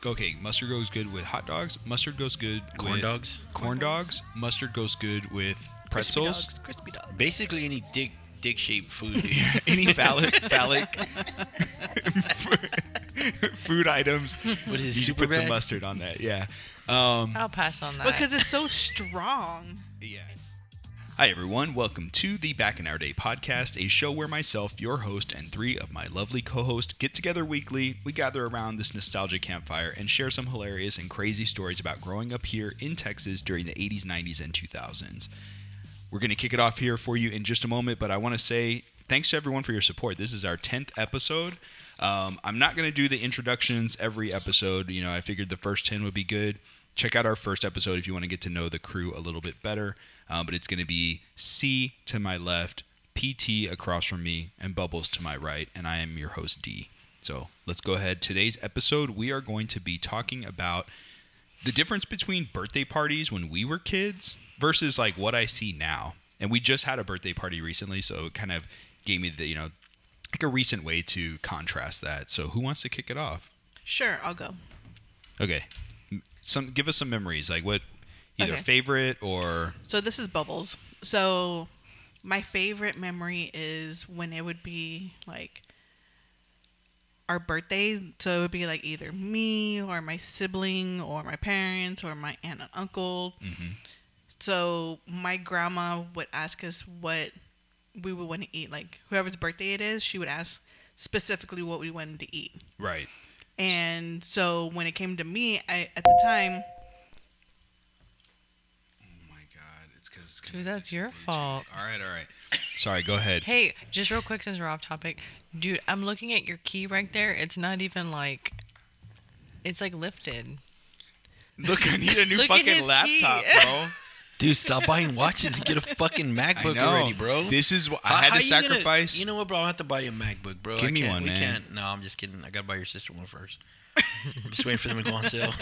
Okay, mustard goes good with hot dogs. Mustard goes good Corn with dogs? Corn dogs. Mustard goes good with pretzels. Crispy dogs. Basically, any dick-shaped food. Dude. Any phallic food items. What is it, You super put some bad? mustard on that. Yeah. I'll pass on that. Because it's so strong. Yeah. Hi, everyone. Welcome to the Back in Our Day podcast, a show where myself, your host, and three of my lovely co-hosts get together weekly. We gather around this nostalgia campfire and share some hilarious and crazy stories about growing up here in Texas during the 80s, 90s, and 2000s. We're going to kick it off here for you in just a moment, but I want to say thanks to everyone for your support. This is our 10th episode. I'm not going to do the introductions every episode. You know, I figured the first 10 would be good. Check out our first episode if you want to get to know the crew a little bit better. But it's going to be C to my left, PT across from me, and Bubbles to my right. And I am your host, D. So let's go ahead. Today's episode, we are going to be talking about the difference between birthday parties when we were kids versus like what I see now. And we just had a birthday party recently, so it kind of gave me the, like a recent way to contrast that. So who wants to kick it off? Sure, I'll go. Okay. Give us some memories, like what either Okay. favorite or So this is Bubbles. So my favorite memory is when it would be like our birthdays. So it would be like either me or my sibling or my parents or my aunt and uncle. Mhm. So my grandma would ask us what we would want to eat. Like whoever's birthday it is, she would ask specifically what we wanted to eat. right. And so when it came to me, at the time, Oh my God, it's because Dude, that's your fault. All right. Sorry, go ahead. Hey, just real quick since we're off topic. Dude, I'm looking at your key right there. It's not even like... It's like lifted. Look, I need a new Look at fucking his laptop, key. bro. Dude, stop buying watches and get a fucking I MacBook know. already, bro. This is what I How had to you gonna- sacrifice. you know what, bro? I'll have to buy you a MacBook, bro. Give I me can't, one, we man. can't. No, I'm just kidding. I gotta buy your sister one first. I'm just waiting for them to go on sale.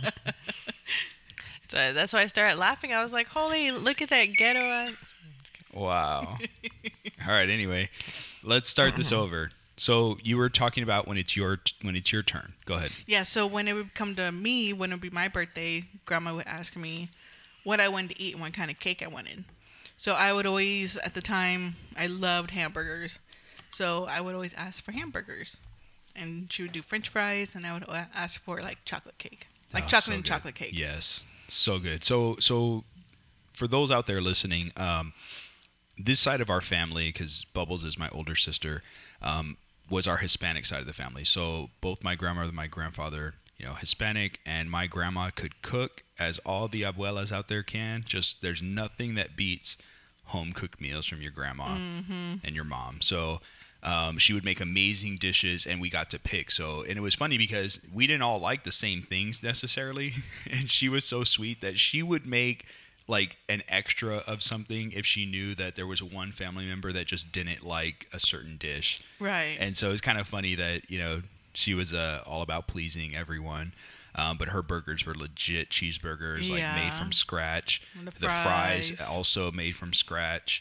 So that's why I started laughing. I was like, holy, look at that ghetto ass. Wow. All right. Anyway, let's start this over. So you were talking about when it's your turn. Go ahead. yeah, so when it would come to me, when it would be my birthday, Grandma would ask me what I wanted to eat and what kind of cake I wanted. So I would always, at the time, I loved hamburgers. So I would always ask for hamburgers. And she would do French fries, and I would ask for, like, chocolate cake. Like Oh, chocolate so and good. chocolate cake. Yes, so good. So for those out there listening, this side of our family, because Bubbles is my older sister, was our Hispanic side of the family. So both my grandmother and my grandfather, Hispanic, and my grandma could cook as all the abuelas out there can. Just there's nothing that beats home cooked meals from your grandma and your mom. So she would make amazing dishes, and we got to pick. And it was funny because we didn't all like the same things necessarily, and she was so sweet that she would make like an extra of something if she knew that there was one family member that just didn't like a certain dish. Right. And so it's kind of funny that she was all about pleasing everyone. But her burgers were legit cheeseburgers, like Yeah. made from scratch. And the The fries fries. also made from scratch.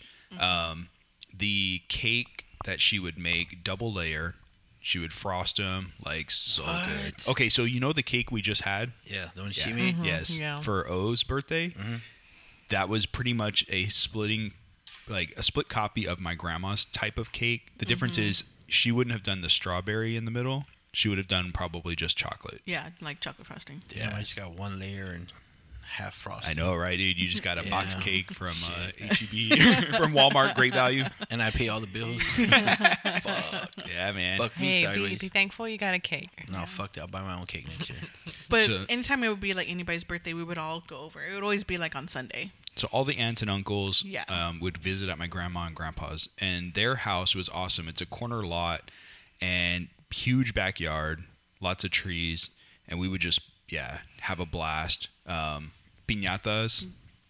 The cake that she would make, double layer, she would frost them like so What? good. Okay, so you know the cake we just had? Yeah, the one Yeah. she made. Yes, yeah. for O's birthday. Mhm. That was pretty much a split copy of my grandma's type of cake. The difference is she wouldn't have done the strawberry in the middle. She would have done probably just chocolate. Yeah, like chocolate frosting. Damn, Yeah. I just got one layer and half frosted. I know, right, dude? You just got a box Yeah. cake from H-E-B, from Walmart, Great Value. And I pay all the bills. Fuck. Yeah, man. Fuck me Hey, sideways. be thankful you got a cake. No, fuck that. I'll buy my own cake next year. But So- anytime it would be like anybody's birthday, we would all go over. It would always be like on Sunday. So all the aunts and uncles Yeah. would visit at my grandma and grandpa's, and their house was awesome. It's a corner lot and huge backyard, lots of trees, and we would just have a blast. Piñatas.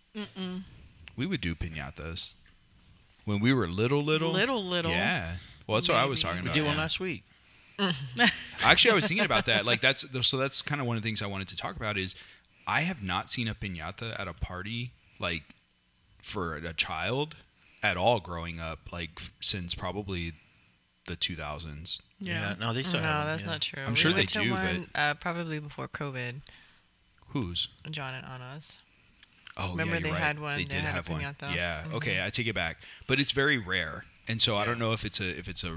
We would do piñatas when we were little. Little. Yeah. Well, that's what I was Maybe. talking We about. did one yeah. last week. Actually, I was thinking about that. Like that's kind of one of the things I wanted to talk about is I have not seen a piñata at a party like for a child at all growing up, like since probably the 2000s. Yeah. No, they still No, have them, that's yeah. not true. I'm We sure went they to do, one, probably before COVID. Whose? John and Anna's. Oh, Remember yeah, you're they right. had one, They they did had a have one. piñata. Yeah. Mhm. Okay, I take it back. But it's very rare, and so I don't know if it's a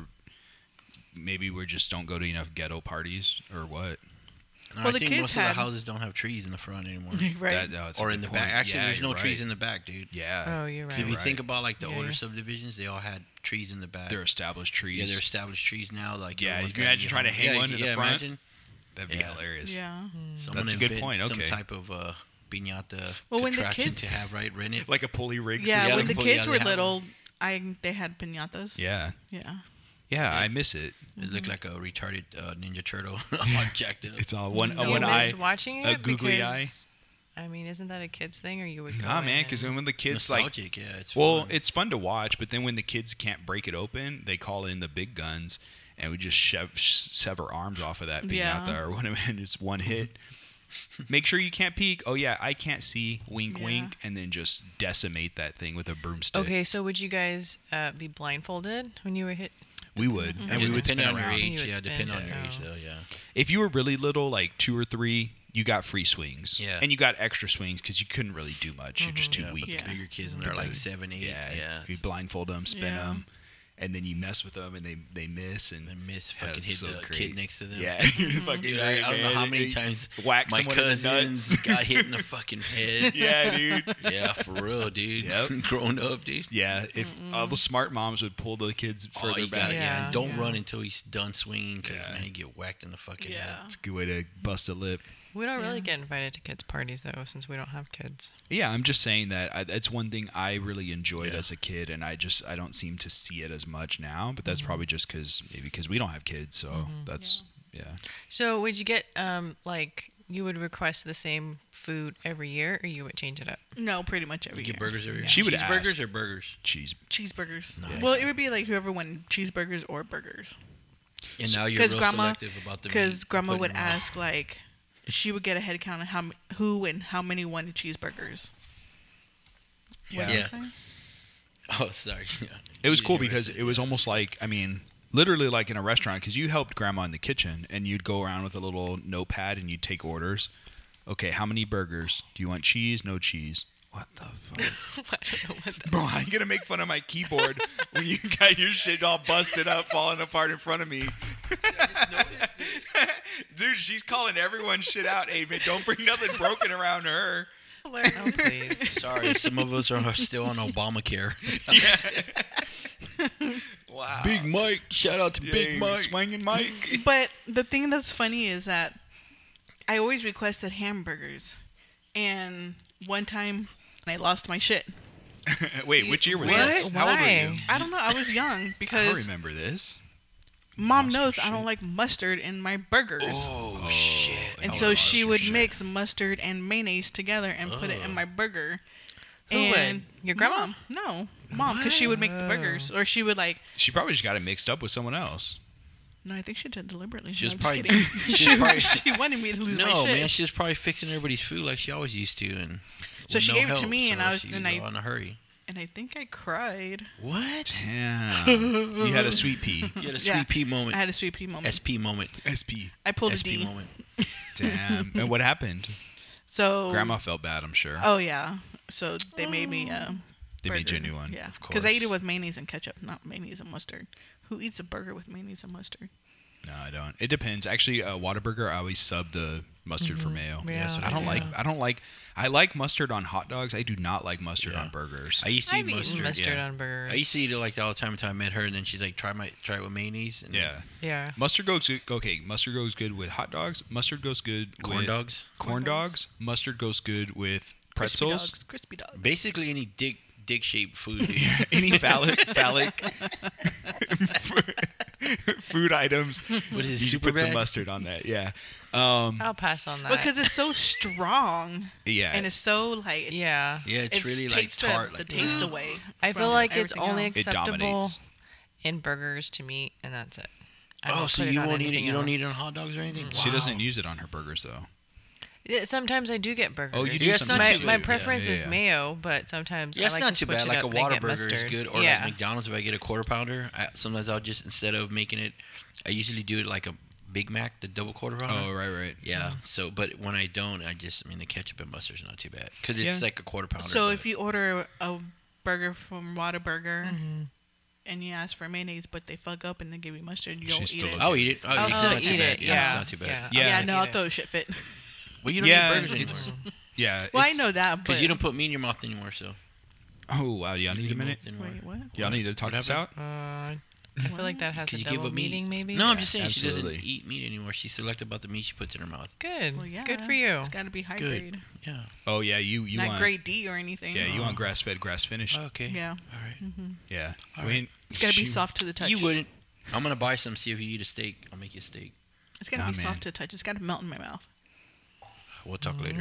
maybe we just don't go to enough ghetto parties or what. No, Well, I the think kids most had- of the houses don't have trees in the front anymore. Right. That's a Or good in the point. back. Actually, Yeah, there's no you're trees right. in the back, dude. Yeah. Oh, you're 'Cause right. if you Right. think about like the Yeah, older yeah. subdivisions, they all had trees in the back. They're established trees. Yeah, they're established trees now. Like Yeah, everyone's you can got a imagine new trying to home. hang one in the front? Imagine That'd be Yeah. hilarious. Yeah. someone That's a good invent point, Some okay. type of piñata Well, when the contraption kids- to have rent it. Like a pulley rig Yeah, system. when the Yeah, kids they were have little, they had piñatas. Yeah. Yeah. Yeah, I miss it. It looked like a retarded Ninja Turtle, all jacked up. It's all one You one eye. missed watching it a googly because, I mean, isn't that a kid's thing, or you would? Nah, go man, in because and- when the kids like, Nostalgic, yeah. It's well, fun. it's fun to watch, but then when the kids can't break it open, they call in the big guns, and we just sever arms off of that piñata Yeah. or whatever, and just one hit. Make sure you can't peek. Oh yeah, I can't see. Wink, Yeah. wink, and then just decimate that thing with a broomstick. Okay, so would you guys be blindfolded when you were hit? we would, and we would spin depending on your around. age. You would Yeah, spin, depending on your yeah. age, though. Yeah. If you were really little, like 2 or 3, you got free swings. Yeah. And you got extra swings because you couldn't really do much. You're just too Yeah, weak. but the Yeah. bigger kids, and they're like 7, 8. Yeah. Yeah. You blindfold them, spin Yeah. them, and then you mess with them, and they miss, and They miss Yeah, fucking it's hit so the great. kid next to them. Yeah, you're fucking Dude, right, I don't know man. how many They times whack my someone in the cousins nuts. got hit in the fucking head. Yeah, dude. Yeah, for real, dude. Yep. Grown up, dude. Yeah, if all the smart moms would pull the kids Oh, further you back. got it. Yeah, Yeah, and don't yeah. run until he's done swinging, because Yeah. man, you get whacked in the fucking head. Yeah. It's a good way to bust a lip. We don't really Yeah. get invited to kids' parties though, since we don't have kids. Yeah, I'm just saying that that's one thing I really enjoyed Yeah. as a kid, and I don't seem to see it as much now. But that's probably just because we don't have kids, so that's yeah. So would you get like you would request the same food every year, or you would change it up? No, pretty much You every get year. burgers every year. She would Cheeseburgers ask. or burgers? Cheese. Cheeseburgers. Nice. Well, it would be like whoever wanted cheeseburgers or burgers. And now you're Because real grandma, selective about the because meat you grandma put in would your mouth. ask like, she would get a head count of who and how many wanted cheeseburgers. What did Yeah. I say? Oh, sorry. Yeah. It was You cool didn't because rest it was almost like, I mean, literally like in a restaurant, because you helped grandma in the kitchen, and you'd go around with a little notepad and you'd take orders. Okay, how many burgers? Do you want cheese? No cheese. What the fuck? I don't know what that- Bro, I'm gonna make fun of my keyboard when you got your shit all busted up, falling apart in front of me. Dude, she's calling everyone's shit out. Hey, man, don't bring nothing broken around her. Oh, please. Sorry, some of us are still on Obamacare. Wow. Big Mike. Shout out to Big Mike. Swinging Mike. But the thing that's funny is that I always requested hamburgers, and one time I lost my shit. Wait, which year was What? this? How old were you? Why? I don't know. I was young I don't because remember this. mom Lost your knows I shit. don't like mustard in my burgers. Oh, shit. And I so would've she lost would your mix mustard and mayonnaise together and put it in Ugh. my burger. Who would? Your grandma? Mom. No, mom, because she would make the burgers, or she would like. She probably just got it mixed up with someone else. No, I think she did deliberately. She was No, I'm just probably- kidding. she was probably- she wanted me to lose my No, shit. man, she was probably fixing everybody's food like she always used to, and So with she no gave it to help, me, so and I was- she and I- all in a hurry. And I think I cried. What? Damn. You had a sweet pea. You had a sweet Yeah. pea moment. I had a sweet pea moment. SP moment. SP. I pulled a SP D. moment. Damn. And what happened? So Grandma felt bad, I'm sure. Oh yeah. So they made me They made you a burger. new one. Yeah, Of because I eat it course. with mayonnaise and ketchup, not mayonnaise and mustard. Who eats a burger with mayonnaise and mustard? No, I don't. It depends. Actually, Whataburger, I always sub the mustard for mayo. Yeah, that's what I don't do. like. I don't like. I like mustard on hot dogs. I do not like mustard Yeah. on burgers. I used to eat I've eaten mustard. mustard yeah. on burgers. I used to eat it like that all the time until I met her, and then she's like, try it with mayonnaise. And Yeah. Yeah. Mustard goes good. Okay, mustard goes good with hot dogs. Mustard goes good Corn with dogs. Corn Corn dogs. Mustard goes good with Crispy pretzels. dogs. Crispy dogs. Basically any dick shaped food. Dude. Any phallic food items. What is it, You super put some bad? mustard on that. Yeah. I'll pass on that. Because it's so strong Yeah. and it's so like yeah. Yeah, it's it really like takes tart. the like taste away. I feel from like it's everything only else. It acceptable dominates. in burgers to me, and that's it. I Oh, won't so put you on won't eat it? anything You don't eat it on else. hot dogs or anything? She Wow. doesn't use it on her burgers though. Yeah, sometimes I do get burgers. Oh, you do Yeah, it's not sometimes. too My bad. preference Yeah, is yeah. mayo, but sometimes Yeah, I it's like not to too switch bad. it Like up a and get Whataburger is mustard. good, or yeah. like McDonald's if I get a quarter pounder. Sometimes I'll just instead of making it, I usually do it like a Big Mac, the double quarter pounder. Oh, right. Yeah. So, but when I don't, I mean, the ketchup and mustard's not too bad because it's Yeah. like a quarter pounder. So but- if you order a burger from Whataburger Mm-hmm. and you ask for mayonnaise, but they fuck up and they give you mustard, you'll She's eat still it. okay. I'll eat it. I'll it's still not too eat bad. it. Yeah, it's not too bad. Yeah, Yeah. Yeah, I'll no, eat I'll it. throw a shit fit. Well, you don't Yeah, eat burgers anymore it's yeah. Well, I it's- know that, but because you don't put meat in your mouth anymore. So Oh wow, y'all need a minute. Wait, what? Y'all need to talk What this out. I feel like that has a Because you give double up meat. meaning, maybe. No, I'm Yeah, just saying absolutely. she doesn't eat meat anymore. She's selective about the meat she puts in her mouth. Good. Well, yeah. Good for you. It's got to be high Good. grade, Yeah. Oh yeah, you not want grade D or anything. yeah you want grass fed, grass finished. Okay. Yeah. All right. Yeah, All I mean It's got to be shoot. soft to the touch. You wouldn't. I'm gonna buy some. See if you eat a steak. I'll make you a steak. It's got to Nah, be man. soft to the touch. It's got to melt in my mouth. We'll talk later.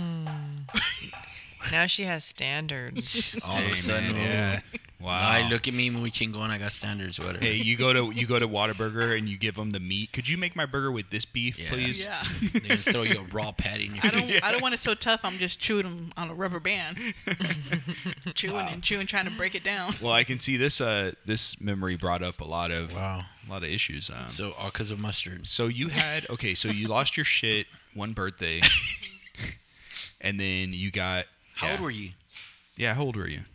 Now she has standards. All of Dang, a sudden, man, yeah. Wow. I look at me, muy chingón. I got standards. Whatever. Hey, you go to Whataburger and you give them the meat. Could you make my burger with this beef, Yeah. please? Yeah. They're gonna throw you a raw patty in your I face. don't. I don't want it so tough. I'm just chewing them on a rubber band, chewing and chewing, trying to break it down. Well, I can see this memory brought up a lot of Wow. issues. So all because of mustard. So you had so you lost your shit one birthday, and then you got How old were you? Yeah, how old were you?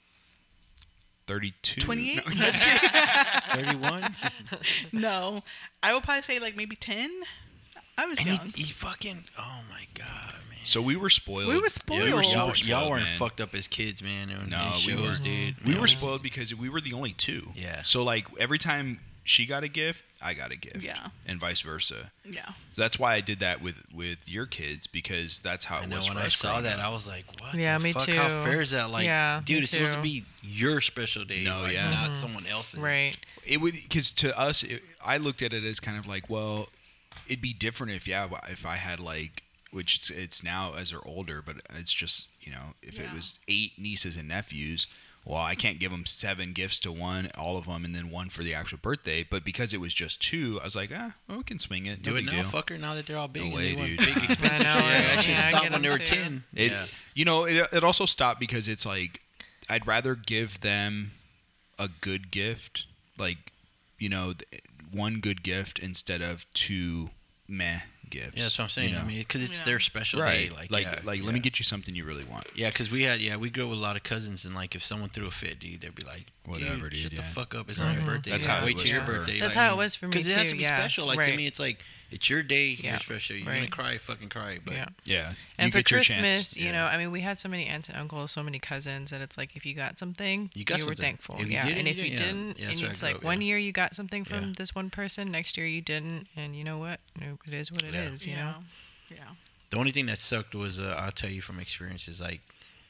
32. 28? No. 31. No, I would probably say like maybe 10. I was And young. he fucking. Oh my god, man. So we were spoiled. We were spoiled. Yeah, we were super Y'all, spoiled, y'all weren't man. fucked up as kids, man. And No, these we shows, were. dude. We Man, were spoiled because we were the only two. Yeah. So like every time she got a gift, I got a gift. Yeah. And vice versa. Yeah. That's why I did that with your kids because that's how I it know was when for I us saw growing that, up. I was like, "What? Yeah, the me fuck? too. How fair is that? Like, Yeah, dude, me it's supposed too. to be your special day, No, like, yeah. not someone else's." Right. It would because to us, I looked at it as kind of like, well, it'd be different if I had like, which it's now as they're older, but it's just if it Yeah. was 8 nieces and nephews, well, I can't give them 7 gifts to one, all of them, and then one for the actual birthday. But because it was just 2, I was like, well, we can swing it. No Do it big now, deal. fucker. Now that they're all big, No and way, they want dude. big expensive. I know, shit. right? I should Yeah, I stop get when they them were too. 10. It, yeah. it also stopped because it's like I'd rather give them a good gift, like one good gift instead of 2 meh gifts. Yeah, that's what I'm saying. you know? I mean, because it's Yeah. their special right? day. Let me get you something you really want. Yeah, because we grew up with a lot of cousins, and like if someone threw a fit, dude, they'd be like, Whatever, dude, shut the yeah. fuck up. It's not your birthday. That's Yeah, how it wait was till your for her. birthday. That's like, how it was for me, Because it has too, to be yeah. special. Like to Right. me, it's like it's your day. Yeah. You're special. You're Right. gonna cry, fucking cry. But Yeah. Yeah, And you for get your Christmas, chance. you know, I mean, we had so many aunts and uncles, so many cousins that it's like if you got something, You got were something. thankful. If you Yeah. didn't, And if you you didn't. didn't, Yeah, and that's what I it's grew like up, one yeah. year you got something from Yeah. this one person, next year you didn't, and you know what? It is what it is. Yeah. You know. Yeah. the only thing that sucked was I'll tell you from experience is like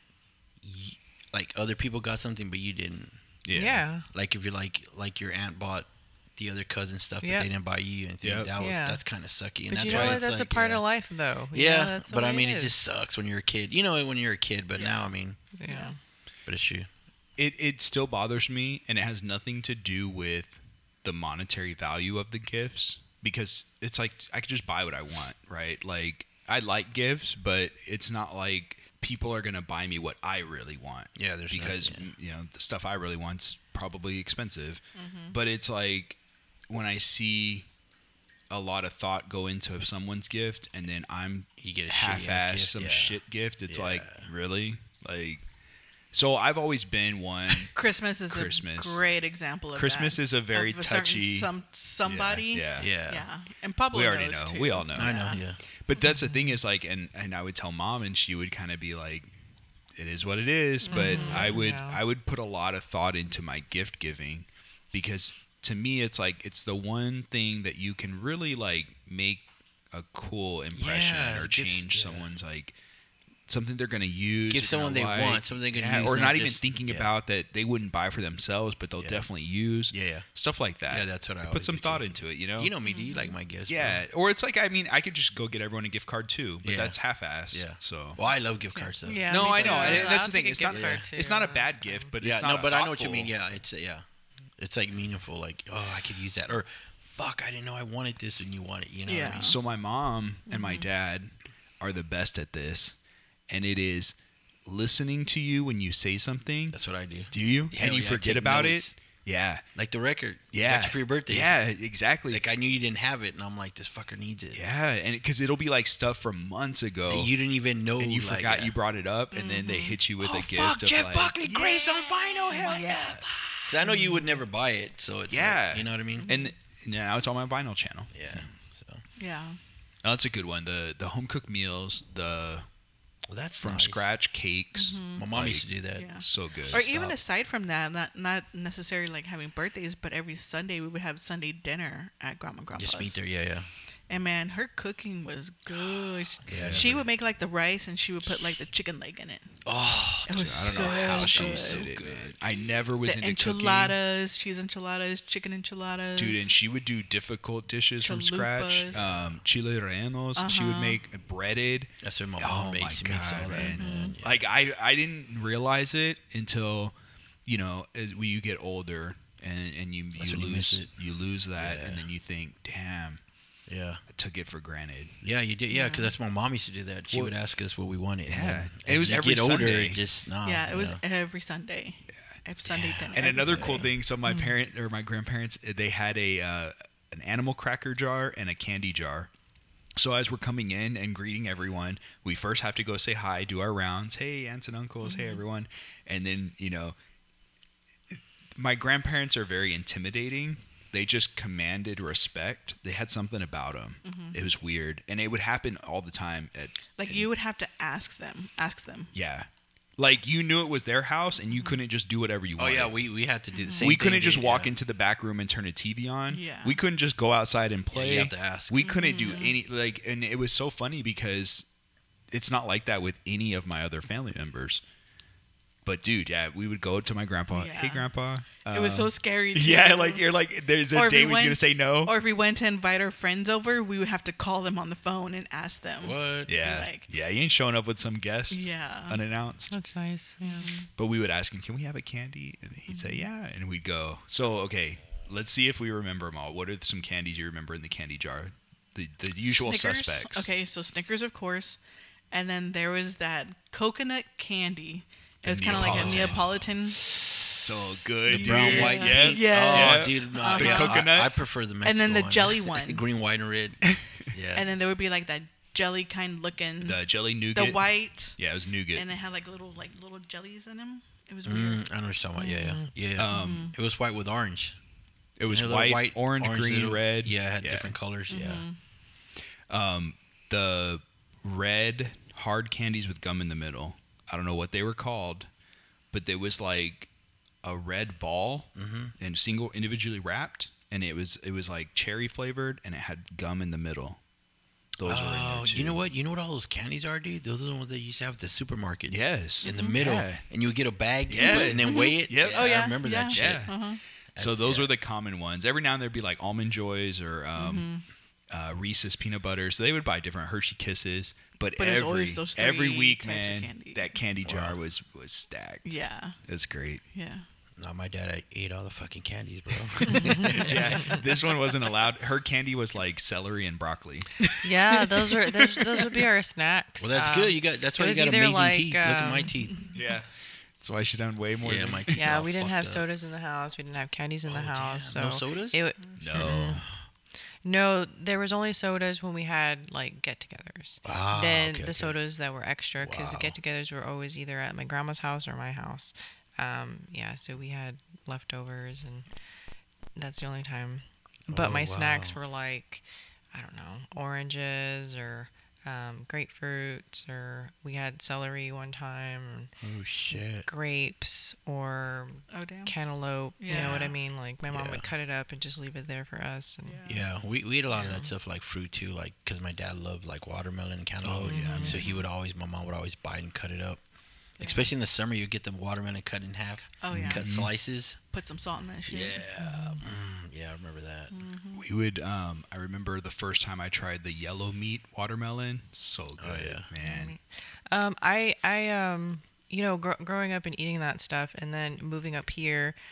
other people got something but you didn't. Yeah. Like if you're like your aunt bought the other cousin stuff, Yep. but they didn't buy you anything. Yep. That's kind of sucky. And But that's you know why what? it's That's a like, part yeah. of life, though. You Yeah, know, that's the but I way mean, it it is. just sucks when you're a kid. You know it when you're a kid, but now I mean, Yeah. but it's true. It still bothers me, and it has nothing to do with the monetary value of the gifts because it's like I could just buy what I want, right? Like I like gifts, but it's not like people are gonna buy me what I really want. Yeah, there's because nothing, the stuff I really want's probably expensive, but it's like when I see a lot of thought go into someone's gift, and then I'm You get a shitty-ass half-ass gift, some yeah. shit gift. It's like Yeah. really like. So I've always been one. Christmas is Christmas. a great example of Christmas that. is a very Of a certain touchy. somebody. Yeah. Yeah. And Pablo We already knows know. too. We all know. I know. Yeah. But that's the thing is like, and I would tell mom, and she would kind of be like, "It is what it is." But I Yeah. would put a lot of thought into my gift giving, because to me, it's like it's the one thing that you can really like make a cool impression Yeah, or gifts, change yeah. someone's like something they're gonna use. Give they're someone gonna they like. want, something they're gonna use, or not not even just- thinking yeah. about that they wouldn't buy for themselves, but they'll Yeah. definitely use. Yeah. Stuff like that. Yeah, that's what I put always some do, thought too. into it. You know. You know me. Do you like my gifts? Yeah, or it's like I could just go get everyone a gift card too, but Yeah. that's half-ass. Yeah. So. Well, I love gift cards though. Yeah. No, me I too. know, and I'll that's the take thing. a It's gift not. card, too. It's not a bad gift, but Yeah. it's not. No, but I know what you thoughtful. mean. Yeah. It's like meaningful. Like, oh, I could use that. Or, fuck, I didn't know I wanted this, and you want it. You know what I Yeah. mean? So my mom and my dad are the best at this, and it is listening to you when you say something. That's what I do. Do you? Hell And you yeah, I forget take about notes. it? Yeah. Like the record. Yeah. Got you for your birthday. Yeah, exactly. Like I knew you didn't have it, and I'm like, this fucker needs it. Yeah, and because it'll be like stuff from months ago. That you didn't even know. and you like, forgot yeah. you brought it up, and then they hit you with Oh, a gift fuck, of Jeff like, Buckley, Grace on vinyl. Hell yeah. Because I know you would never buy it, so it's Yeah. like, you know what I mean? and now it's on my vinyl channel. Yeah. So Yeah. Oh, that's a good one. The home cooked meals, the well, that's from nice. scratch cakes. My mom used to do that. Yeah. So good. Or even aside from that, not necessarily like having birthdays, but every Sunday we would have Sunday dinner at Grandma and Grandpa's. Just meet there. Yeah. And man, her cooking was good. Yeah, She would make like the rice and she would put like the chicken leg in it. Oh, It was I don't know how so she good. did it, man. I never was The into cooking. enchiladas, cheese enchiladas, chicken enchiladas. Dude, and she would do difficult dishes from scratch. Chalupas. Chile rellenos. She would make breaded. that's what my Oh mom my makes. She makes all God, that. man. Man. Yeah. Like I didn't realize it until, as you get older and you That's when you miss lose it. you lose that, Yeah. and then you think, damn, Yeah. I took it for granted. Yeah, you did. Yeah, because that's my mom used to do that. She Well, would ask us what we wanted. yeah. And then And it was as you every get older, Sunday. it just no. Yeah, it was yeah. every Sunday. Every Sunday dinner. And every another Sunday. cool thing, so my parent or my grandparents, they had an animal cracker jar and a candy jar. So as we're coming in and greeting everyone, we first have to go say hi, do our rounds. Hey, aunts and uncles. Hey, everyone. And then, my grandparents are very intimidating. They just commanded respect. They had something about them. It was weird. And it would happen all the time. You would have to ask them. Yeah. Like, you knew it was their house, and you couldn't just do whatever you Oh wanted. yeah, we had to do the same. We thing couldn't just did, walk yeah. into the back room and turn a TV on. Yeah. We couldn't just go outside and play. you have to ask. We couldn't do any, and it was so funny because it's not like that with any of my other family members. But dude, yeah, we would go to my grandpa. Yeah. Hey, grandpa. It was so scary. Too. Yeah, like you're like, there's Or a if day we he's went- gonna say no. Or if we went to invite our friends over, we would have to call them on the phone and ask them. What? Yeah, like- yeah, you ain't showing up with some guest Yeah. unannounced. That's nice. Yeah. But we would ask him, "Can we have a candy?" And he'd say, "Yeah," and we'd go. So okay, let's see if we remember them all. What are some candies you remember in the candy jar? The usual Snickers. suspects. Okay, so Snickers, of course. And then there was that coconut candy. It was kind of like a Neapolitan. So good, The dude. brown, white, yeah. and pink? Yes. Oh, dude, no, Uh-huh. The yeah, coconut? I prefer the Mexico And then the one. jelly one. Green, white, and red. Yeah. And then there would be like that jelly kind looking. The jelly nougat. the white. Yeah, it was nougat. And it had like little jellies in them. It was weird. I know what you're talking about. Yeah. It was white with orange. It was You know, the white, orange, green, little- red. Yeah, it had different colors. Yeah. The red hard candies with gum in the middle. I don't know what they were called, but there was like a red ball and individually wrapped, and it was like cherry flavored, and it had gum in the middle. Those were in there Oh, too. you know what? You know what all those candies are, dude? Those are the ones they used to have at the supermarkets. Yes. In the middle, Yeah. and you would get a bag, Yeah. and then weigh it. Yep. Oh, yeah. I remember that shit. Yeah. Uh-huh. So That's- those yeah. were the common ones. Every now and then there'd be like almond joys or Reese's peanut butter. So they would buy different Hershey Kisses. But But it was every always those every three week, types of man, candy. that candy jar was stacked. Yeah. It was great. Yeah. No, my dad ate all the fucking candies, bro. Yeah, this one wasn't allowed. Her candy was like celery and broccoli. Yeah, those would be our snacks. Well, that's good. That's why it you was got either amazing like, teeth. Look at my teeth. Yeah, that's why she done way more. Yeah, than my teeth. Yeah, are all we didn't have fucked up. sodas in the house. We didn't have candies in the Oh, house. damn. No So sodas? No. No, there was only sodas when we had like get-togethers. Ah, Then okay, the okay. sodas that were extra because the Wow. get-togethers were always either at my grandma's house or my house. Yeah, so we had leftovers, and that's the only time. But Oh, my snacks wow. were like, I don't know, oranges or grapefruits, or we had celery one time, Oh shit. grapes or Oh damn. cantaloupe. You know what I Yeah. mean? Like my mom Yeah. would cut it up and just leave it there for us. And Yeah, we ate a lot of that stuff like fruit too, like because my dad loved like watermelon and cantaloupe. Oh, yeah. So my mom would always buy it and cut it up. Especially in the summer, you get the watermelon cut in half. Oh, yeah. Cut slices. Put some salt in that shit. Yeah. Yeah, I remember that. We would. I remember the first time I tried the yellow meat watermelon. So good, Oh, yeah. man. I growing up and eating that stuff, and then moving up here,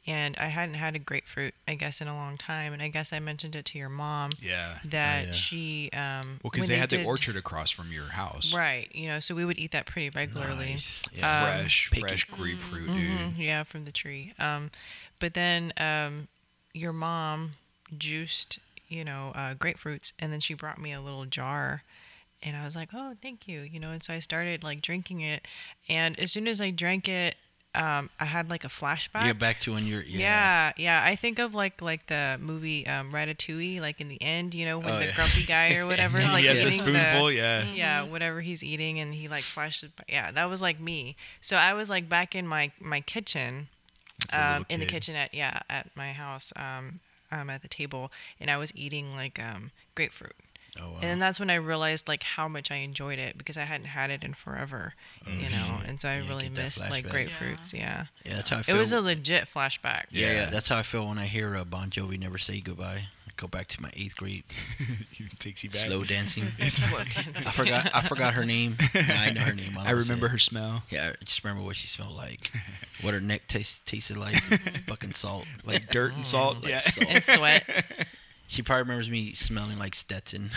and I hadn't had a grapefruit, I guess, in a long time. And I guess I mentioned it to your mom Yeah. that Oh, yeah. she Well, when because they had the did- orchard across from your house. right? You know, so we would eat that pretty regularly. Nice. Yeah. Fresh, Picky. fresh grapefruit, Mhm, dude. yeah, from the tree. But then your mom juiced, grapefruits, and then she brought me a little jar, and I was like, "Oh, thank you," And so I started like drinking it, and as soon as I drank it, I had like a flashback. Yeah, back to when you're. Yeah, I think of like the movie Ratatouille, like in the end, when Oh, the yeah. grumpy guy or whatever is like He has eating a spoonful, yeah. yeah, whatever he's eating, and he like flashes. Yeah, that was like me. So I was like back in my kitchen, a little in the kid. kitchen at my house, at the table, and I was eating like grapefruit. Oh, wow. And then that's when I realized like how much I enjoyed it because I hadn't had it in forever, and so I Yeah, really get that missed like flashback. grapefruits. Yeah, Yeah, that's how I it feel. was a legit flashback. Yeah, that's how I feel when I hear Bon Jovi "Never Say Goodbye." I go back to my 8th grade It takes you back. slow dancing. Slow dancing. I forgot her name. Yeah, I know her name. I remember her smell. Yeah, I just remember what she smelled like. What her neck tasted like. Fucking salt. Like dirt and salt. Like yeah. salt. And sweat. She probably remembers me smelling like Stetson.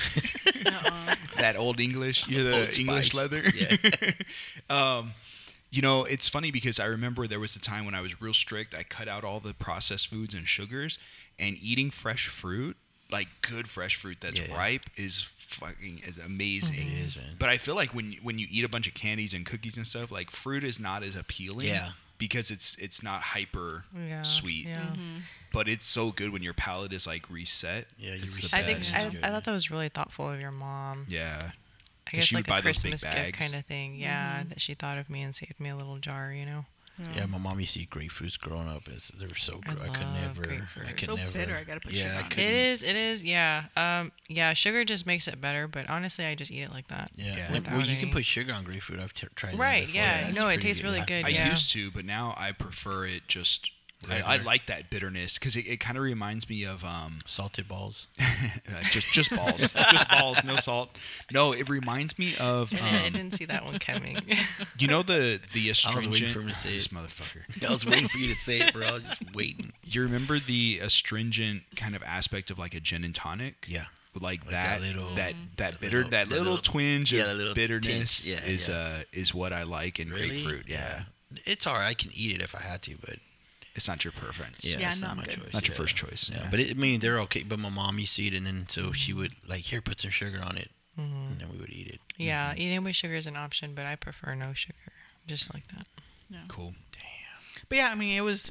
That old English. You're the Old English Spice. leather. Yeah. It's funny because I remember there was a time when I was real strict. I cut out all the processed foods and sugars, and eating fresh fruit, like good fresh fruit that's Yeah. ripe, is amazing. It is, man. But I feel like when you eat a bunch of candies and cookies and stuff, like fruit is not as appealing. Yeah. Because it's not hyper Yeah, sweet. yeah. But it's so good when your palate is like reset. Yeah, you It's the reset. I think best. I thought that was really thoughtful of your mom. Yeah. I 'Cause guess she would like buy a those big Christmas gift bags. kind of thing. Yeah, that she thought of me and saved me a little jar. Yeah, my mom used to eat grapefruits growing up. They were so I good. I could love never. grapefruit. I could So never. bitter, I gotta put sugar I on it. couldn't. It is. Yeah. Sugar just makes it better, but honestly, I just eat it like that. Yeah. Yeah. Well, you can Without put sugar on grapefruit. I've tried that. Right, before. yeah. it's No, it pretty tastes really good. I Yeah. used to, but now I prefer it just. I Regular. like that bitterness because it kind of reminds me of Salted balls. just balls, just balls, no salt. No, it reminds me of I didn't see that one coming. the waiting astringent. for him to say this it. motherfucker. I was waiting for you to say it, bro. I was just waiting. You remember the astringent kind of aspect of like a gin and tonic? Yeah. Like that that little- that bitter little- that that little little- twinge yeah, of that little bitterness tinge. Yeah, is what I like in Really? grapefruit. Yeah. It's alright. I can eat it if I had to, but It's not your preference. yeah, Yeah, it's no, not I'm my good. choice. Not your yeah. first choice. Yeah, Yeah. but I mean, they're okay. But my mom used to eat it, and then so she would like, here, put some sugar on it, and then we would eat it. Yeah, eating with sugar is an option, but I prefer no sugar, just like that. Cool. But yeah, I mean, it was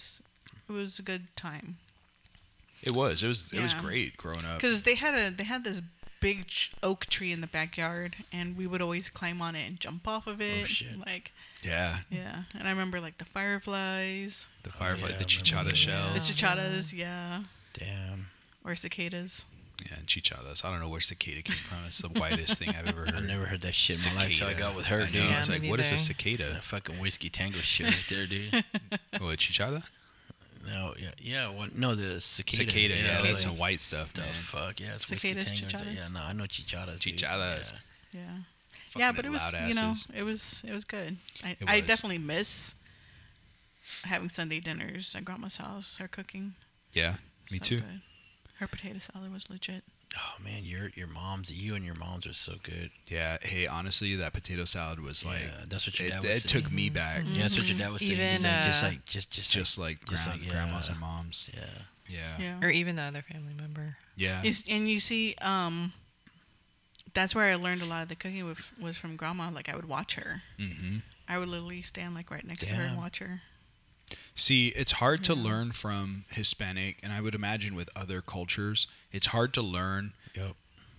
a good time It was Yeah. great growing up. because they had this big oak tree in the backyard, and we would always climb on it and jump off of it. shit. Like, Yeah. yeah, and I remember like the fireflies, The firefly, yeah, the I remember chichada that. shells. the chichadas, yeah, Damn. or cicadas. Yeah, chichadas. I don't know where cicada came from. It's the whitest thing I've ever heard. I never heard that shit in my life until I got with her, I dude. know. Yeah, It's me like, what is a neither. cicada? That fucking whiskey tango shit right there, dude. Oh, a chichada? No, yeah. No, the cicada. Cicada. Yeah, I was that's some like, white stuff, the man. fuck, yeah, it's whiskey Cicadas, tango. chichadas? Yeah, no, I know chichadas. dude. Chichadas. Yeah. Yeah. Fucking Yeah, but it was, loud you know, asses. it was good. It I was. definitely miss having Sunday dinners at grandma's house. Her cooking. Yeah, me So too. good. Her potato salad was legit. Oh man, you and your mom's are so good. Yeah. Hey, honestly, that potato salad was like, Yeah, that's what your it, dad was it took me back. Yeah, that's what your dad was saying. Even, He's like, Just like grandmas and moms. yeah. Yeah. Yeah. Or even the other family member. Yeah. And you see, that's where I learned a lot of the cooking was from grandma. Like I would watch her. Mm-hmm. I would literally stand like right next to her and Damn. watch her. See, it's hard to learn from Hispanic, and I would imagine with other cultures, it's hard to learn Yep.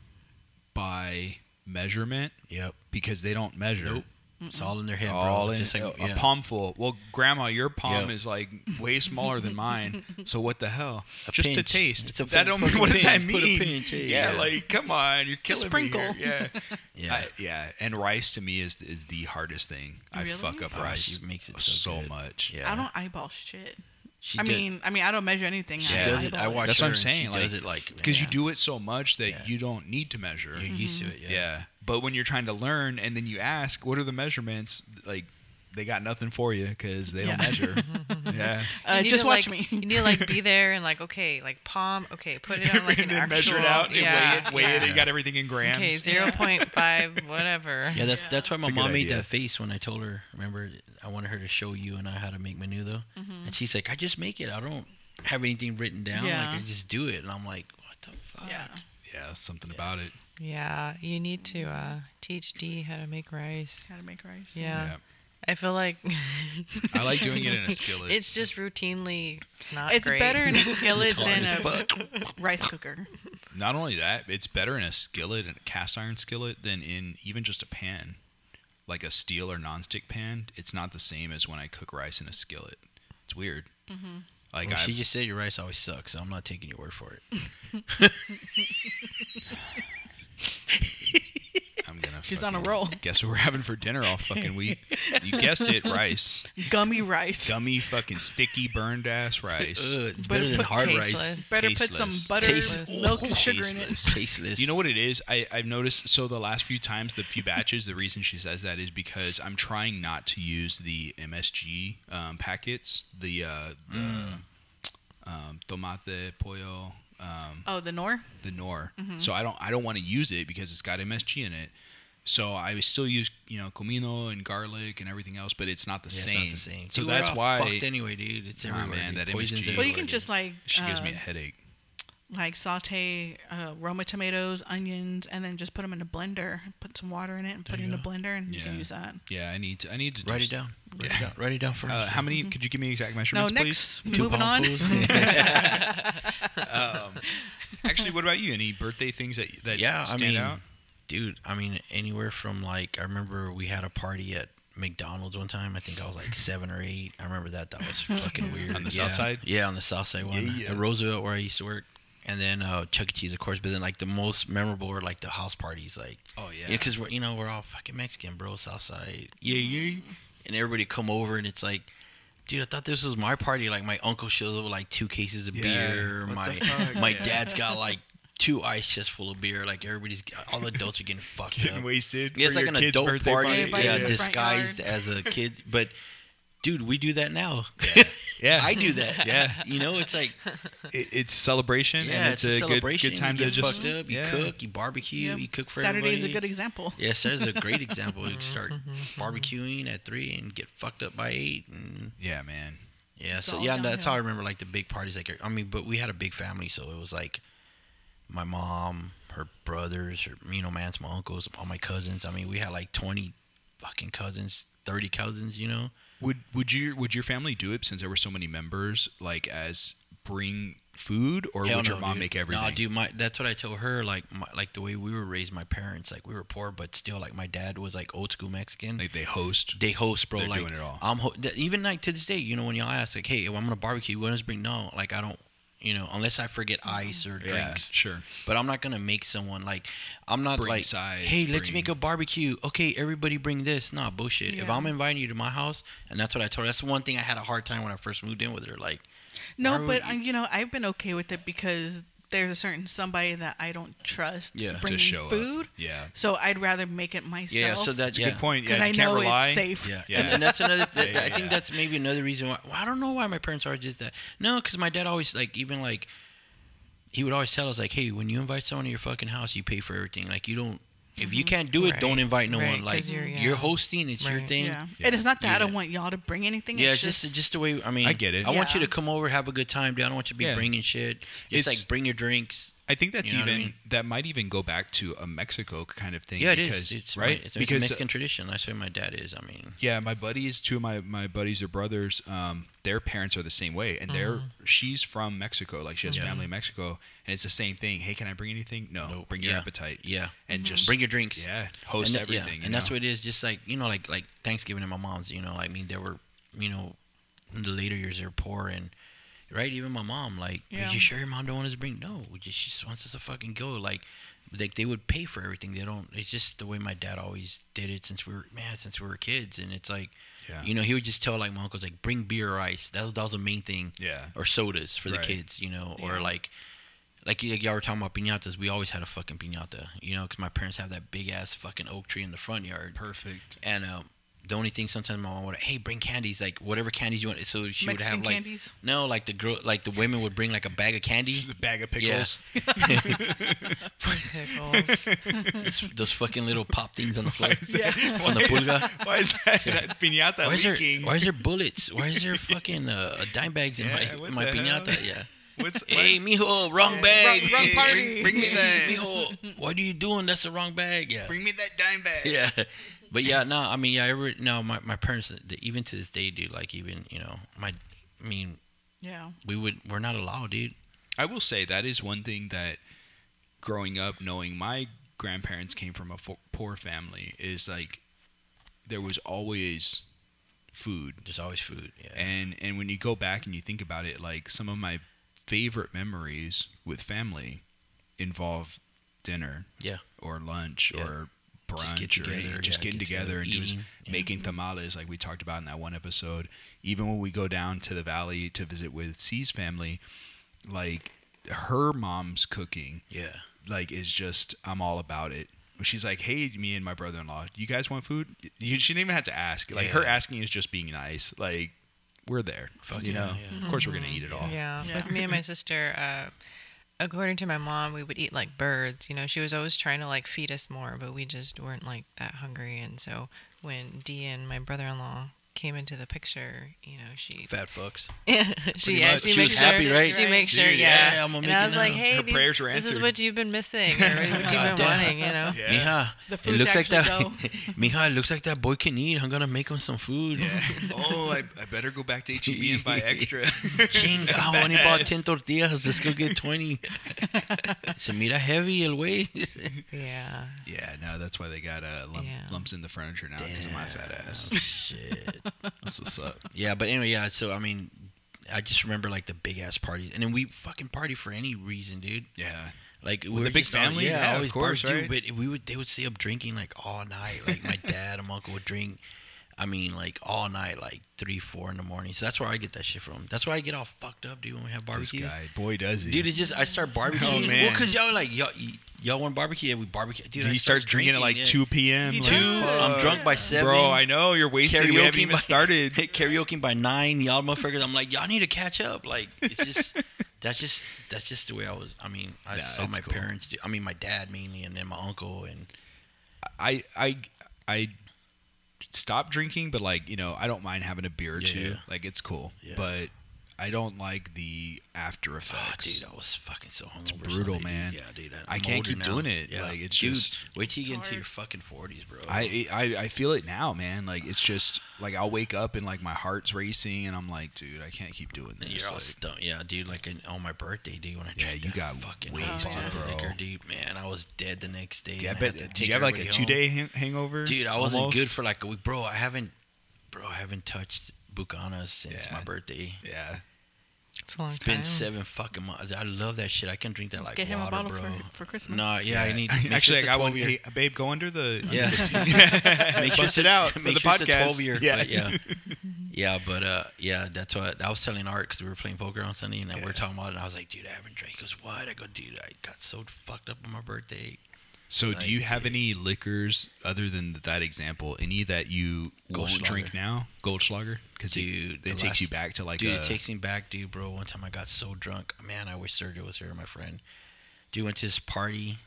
by measurement Yep. because they don't measure. Nope. It's all in their head, bro. All in Just like, a yeah. palm full. Well, Grandma, your palm Yep. is like way smaller than mine. So what the hell? A Just to pinch. taste. It's a That don't, fucking what does that pinch. Put a mean? pinch, hey, yeah, yeah. like come on, you're killing sprinkle. me here. Yeah, Yeah. yeah. And rice to me is the hardest thing. I Really? fuck up Oh, rice. she makes it so good. much. Yeah. I don't eyeball shit. She I did- mean, I don't measure anything. she Yeah. does it. eyeball I watch That's her what I'm and saying, She like, does it like Because you yeah. do it so much that Yeah. you don't need to measure. You're used to it. Yeah. But when you're trying to learn and then you ask, what are the measurements? Like, they got nothing for you because they don't measure. Yeah. You need Just to, watch like, me. You need to like be there and like, okay, like palm, okay, put it on like an and then actual, measure it out yeah, and weigh it. yeah. You got everything in grams. Okay, 0.5, whatever. Yeah, that's why my It's a good mom made idea. that face when I told her. Remember, I wanted her to show you and I how to make menu though, and she's like, "I just make it. I don't have anything written down. Yeah. Like I just do it." And I'm like, "What the fuck?" Yeah. Yeah, something about it. Yeah, you need to teach Dee how to make rice. How to make rice. Yeah. I feel like I like doing it in a skillet. it's just routinely not It's great. better in a skillet It's hard than as a fuck. rice cooker. Not only that, it's better in a skillet, and a cast iron skillet, than in even just a pan, like a steel or nonstick pan. It's not the same as when I cook rice in a skillet. It's weird. Like Well, I, she just said your rice always sucks, so I'm not taking your word for it. I'm gonna. She's on a fucking- roll. Guess what we're having for dinner all fucking week? You guessed it, rice. Gummy rice. Gummy, fucking sticky, burned ass rice. It's Better better than put hard tasteless. rice. Better put some Tasteless. butter, Tasteless. milk, and sugar in it. Tasteless. Tasteless. You know what it is? I've noticed. So the last few times, the few batches, the reason she says that is because I'm trying not to use the MSG packets, the tomate pollo, Oh, the Nor? the Nor. So I don't want to use it because it's got MSG in it. So I still use comino and garlic and everything else, but it's not the Yeah, same. It's not the same. So Dude, that's we're all why fucked anyway, dude. It's Nah, everywhere. man, dude. that Poison's MSG. everywhere, Well, you can dude. just like she gives me a headache. like saute Roma tomatoes, onions, and then just put them in a blender. Put some water in it and put it in a blender, and you can Yeah. use that. Yeah, I need to Write just- it down. Write it down for us. How many? Could you give me exact No, measurements, please? next, moving on. Actually, what about you? Any birthday things that Yeah, I stand mean, out? dude, I mean, anywhere from like, I remember we had a party at McDonald's one time. I think I was like 7 or 8. I remember that. That was fucking weird. On the south side? Yeah, on the south side one. Yeah. At Roosevelt, where I used to work. And then Chuck E. Cheese, of course. But then like the most memorable were like the house parties. Like, Oh yeah. because we're all fucking Mexican, bro. South side. Yeah. And everybody come over and it's like, dude, I thought this was my party. Like my uncle shows up with like 2 cases of Yeah. beer. What the fuck? My Yeah. dad's got like 2 ice chests full of beer. Like all the adults are getting fucked Getting up. wasted. Yeah, it's for like your an kid's adult birthday party, Everybody's yeah, in the front disguised yard. as a kid. But dude, we do that now. Yeah. I do that. Yeah. It's like It's a celebration. yeah, and it's a a celebration. Good time you to get just fucked up. You yeah. cook. You barbecue. Yep. You cook for Saturday is a everybody. good example. Yeah, Saturday's a great example. You start barbecuing at 3 and get fucked up by 8. And Yeah, man. yeah, It's so all yeah, that's how I downhill. remember like the big parties. Like, I mean, but we had a big family, so it was like my mom, her brothers, her Mance, my uncles, all my cousins. I mean, we had like 20 fucking cousins, 30 cousins. Would your family do it since there were so many members? Like as bring food, or Hell would your no, mom dude. make everything? No, dude, that's what I told her. Like, like the way we were raised, my parents, like we were poor, but still, like my dad was like old school Mexican. Like they host. They host, bro. They're like doing it all. even like to this day, when y'all ask like, hey, if I'm gonna barbecue, what does bring? No, like I don't. Unless I forget ice or Yeah, drinks. sure. But I'm not gonna make someone like I'm not Bring like sides, hey, let's bring- make a barbecue. Okay, everybody bring this. Nah, bullshit. If Yeah. I'm inviting you to my house, and that's what I told her. That's the one thing I had a hard time when I first moved in with her. Like, No, why but would you- I've been okay with it because there's a certain somebody that I don't trust Yeah. To bringing show up. food. Yeah. So I'd rather make it myself. yeah, so That's that's a yeah. good point. because Yeah, I you can't know rely. it's safe. Yeah, Yeah. And that's another. Yeah, I think yeah. that's maybe another reason why. Well, I don't know why my parents are just that. No, because my dad always like even like he would always tell us like, hey, when you invite someone to your fucking house, you pay for everything. Like you don't. If you can't do it, Right. don't invite no Right, one. Like 'cause you're- yeah. you're hosting, it's your Right. thing. Yeah. Yeah. And it's not that I don't Yeah. want y'all to bring anything. Yeah, it's it's just the way. I mean, I get it. I want you Yeah. to come over, have a good time, dude. I don't want you to be Yeah. bringing shit. It's- Just like bring your drinks. I think that's You know what I even mean? that might even go back to a Mexico kind of thing. Yeah, it because, is. It's right. It's a because Mexican tradition. That's what my dad is. I mean, yeah, my buddies, two of my buddies or brothers, their parents are the same way, and she's from Mexico, like she has Yeah. family in Mexico, and it's the same thing. Hey, can I bring anything? No, Nope. bring your Yeah. appetite. yeah. And just Bring your drinks. yeah, host and everything. and that's what it is. Just like like Thanksgiving at my mom's. I mean, they were, in the later years they were poor and. Right, even my mom, like, Yeah. are you sure your mom don't want us to bring? No, she just wants us to fucking go. Like, they would pay for everything. They don't. It's just the way my dad always did it since we were kids. And it's like, Yeah. he would just tell like my uncles like, bring beer or ice. That was the main thing. Yeah. Or sodas for the Right. kids. Or Yeah. like y'all were talking about piñatas. We always had a fucking piñata. Because my parents have that big ass fucking oak tree in the front yard. Perfect. And the only thing sometimes my mom would, hey, bring candies, like whatever candies you want. So she would Mexican have like candies? no, like the women would bring like a bag of candy. Just a bag of pickles. Pickles. Those fucking little pop things on the floor. Yeah. On the pulga. Why is that piñata leaking? Why is there bullets? Why is there fucking dime bags in Yeah, what my the piñata? hell? Yeah. what? Hey, mijo, wrong bag. Wrong Hey, party. Bring me that. Mijo, what are you doing? That's the wrong bag. Yeah. Bring me that dime bag. Yeah. But yeah, no, I mean, yeah, my parents, even to this day, dude, like even, Yeah. we're not allowed, dude. I will say that is one thing that growing up, knowing my grandparents came from a poor family, is like there was always food. There's always food. Yeah. And when you go back and you think about it, like some of my favorite memories with family involve dinner, Yeah. or lunch, Yeah. or brunch, Just get together, or just getting get together and eating. making tamales, like we talked about in that one episode. Even when we go down to the valley to visit with C's family, like her mom's cooking, Yeah. like is just, I'm all about it. She's like, hey, me and my brother-in-law, you guys want food? She didn't even have to ask. Like her Yeah. asking is just being nice. Like we're there. Fuck you yeah, know, yeah. of course we're gonna eat it all. Yeah. Yeah. With me and my sister, according to my mom, we would eat like birds. You know, she was always trying to like feed us more, but we just weren't like that hungry. And so when Dee and my brother-in-law came into the picture, you know, she Fat fucks. she much. she She makes was sure happy, right? she makes sure Dude, yeah. yeah, I'm gonna And make I it was like, now. hey, Her prayers were this is answered. what you've been missing or what you've been Goddamn. wanting, you know. Yeah. Mija, The it food looks like that. actually Mija, it looks like that boy can eat. I'm gonna make him some food. Yeah. Oh, I better go back to H-E-B and buy extra. Ching, I only bought 10 tortillas. Let's go get 20. Se mira heavy el way. Yeah. Yeah, no, that's why they got Yeah. lumps in the furniture now because of my fat ass. Shit. That's what's up. Yeah, but anyway, yeah. So I mean, I just remember like the big ass parties, and then we fucking party for any reason, dude. Yeah. Like we With were the big just all- family? Yeah, of always course, party, right? But they would stay up drinking like all night. Like my dad and my uncle would drink. I mean, like all night, like 3, 4 in the morning. So that's where I get that shit from. That's why I get all fucked up, dude, when we have This barbecues. guy, boy, does he. Dude, it's just I start barbecuing. Oh, man. Well, cause y'all like y'all want barbecue? Yeah, we barbecue. Dude, I he start starts drinking at like yeah. 2 p.m. He like, does. 2. I'm fuck. drunk by 7. Bro, I know you're wasted. We haven't even started. Karaoke by 9. Y'all motherfuckers. I'm like, y'all need to catch up. Like, it's just that's just the way I was. I mean, I Nah, saw it's my cool. parents. I mean, my dad mainly, and then my uncle. And I stopped drinking, but like, you know, I don't mind having a beer or Yeah, two. yeah. Like it's cool. Yeah. But I don't like the after oh, effects. dude, I was fucking so hungover. brutal, Sunday, man. Dude. Yeah, dude. I I'm can't older keep now. doing it. Yeah. Like, it's dude, just- wait till you get It's into your hard. fucking 40s, bro. I feel it now, man. Like it's just like I'll wake up and like my heart's racing and I'm like, dude, I can't keep doing And this. you're all Like, stumped. Yeah, dude. Like on my birthday, dude, when I Yeah, drank you that got fucking wasted, bottle of bro. liquor, dude. Man, I was dead the next day. yeah, and I but had to did take you have like a everybody home. 2-day hangover? Dude, I wasn't almost? good for like a week, bro. I haven't touched Bucanas since Yeah. my birthday. Yeah. It's a long It's time. been 7 fucking months. I love that shit. I can drink that like Get him water, a bottle bro. for Christmas. No, yeah, I need. Make Actually, sure I it's a got one. 12-year. Hey, babe, go under the. Yeah. Under the seat. Make sure Bust it out for Make the sure podcast. it's a 12-year. Yeah. But yeah, yeah, but yeah, that's what I was telling Art because we were playing poker on Sunday and we were talking about it. And I was like, dude, I haven't drank. He goes, what? I go, dude, I got so fucked up on my birthday. So, Like, do you have dude. any liquors other than that example? Any that you won't Goldschlager. drink now? Goldschlager, because Dude, the it takes you last- back to like Dude, a. it takes me back, dude, bro. One time I got so drunk. Man, I wish Sergio was here, my friend. Dude, went to this party.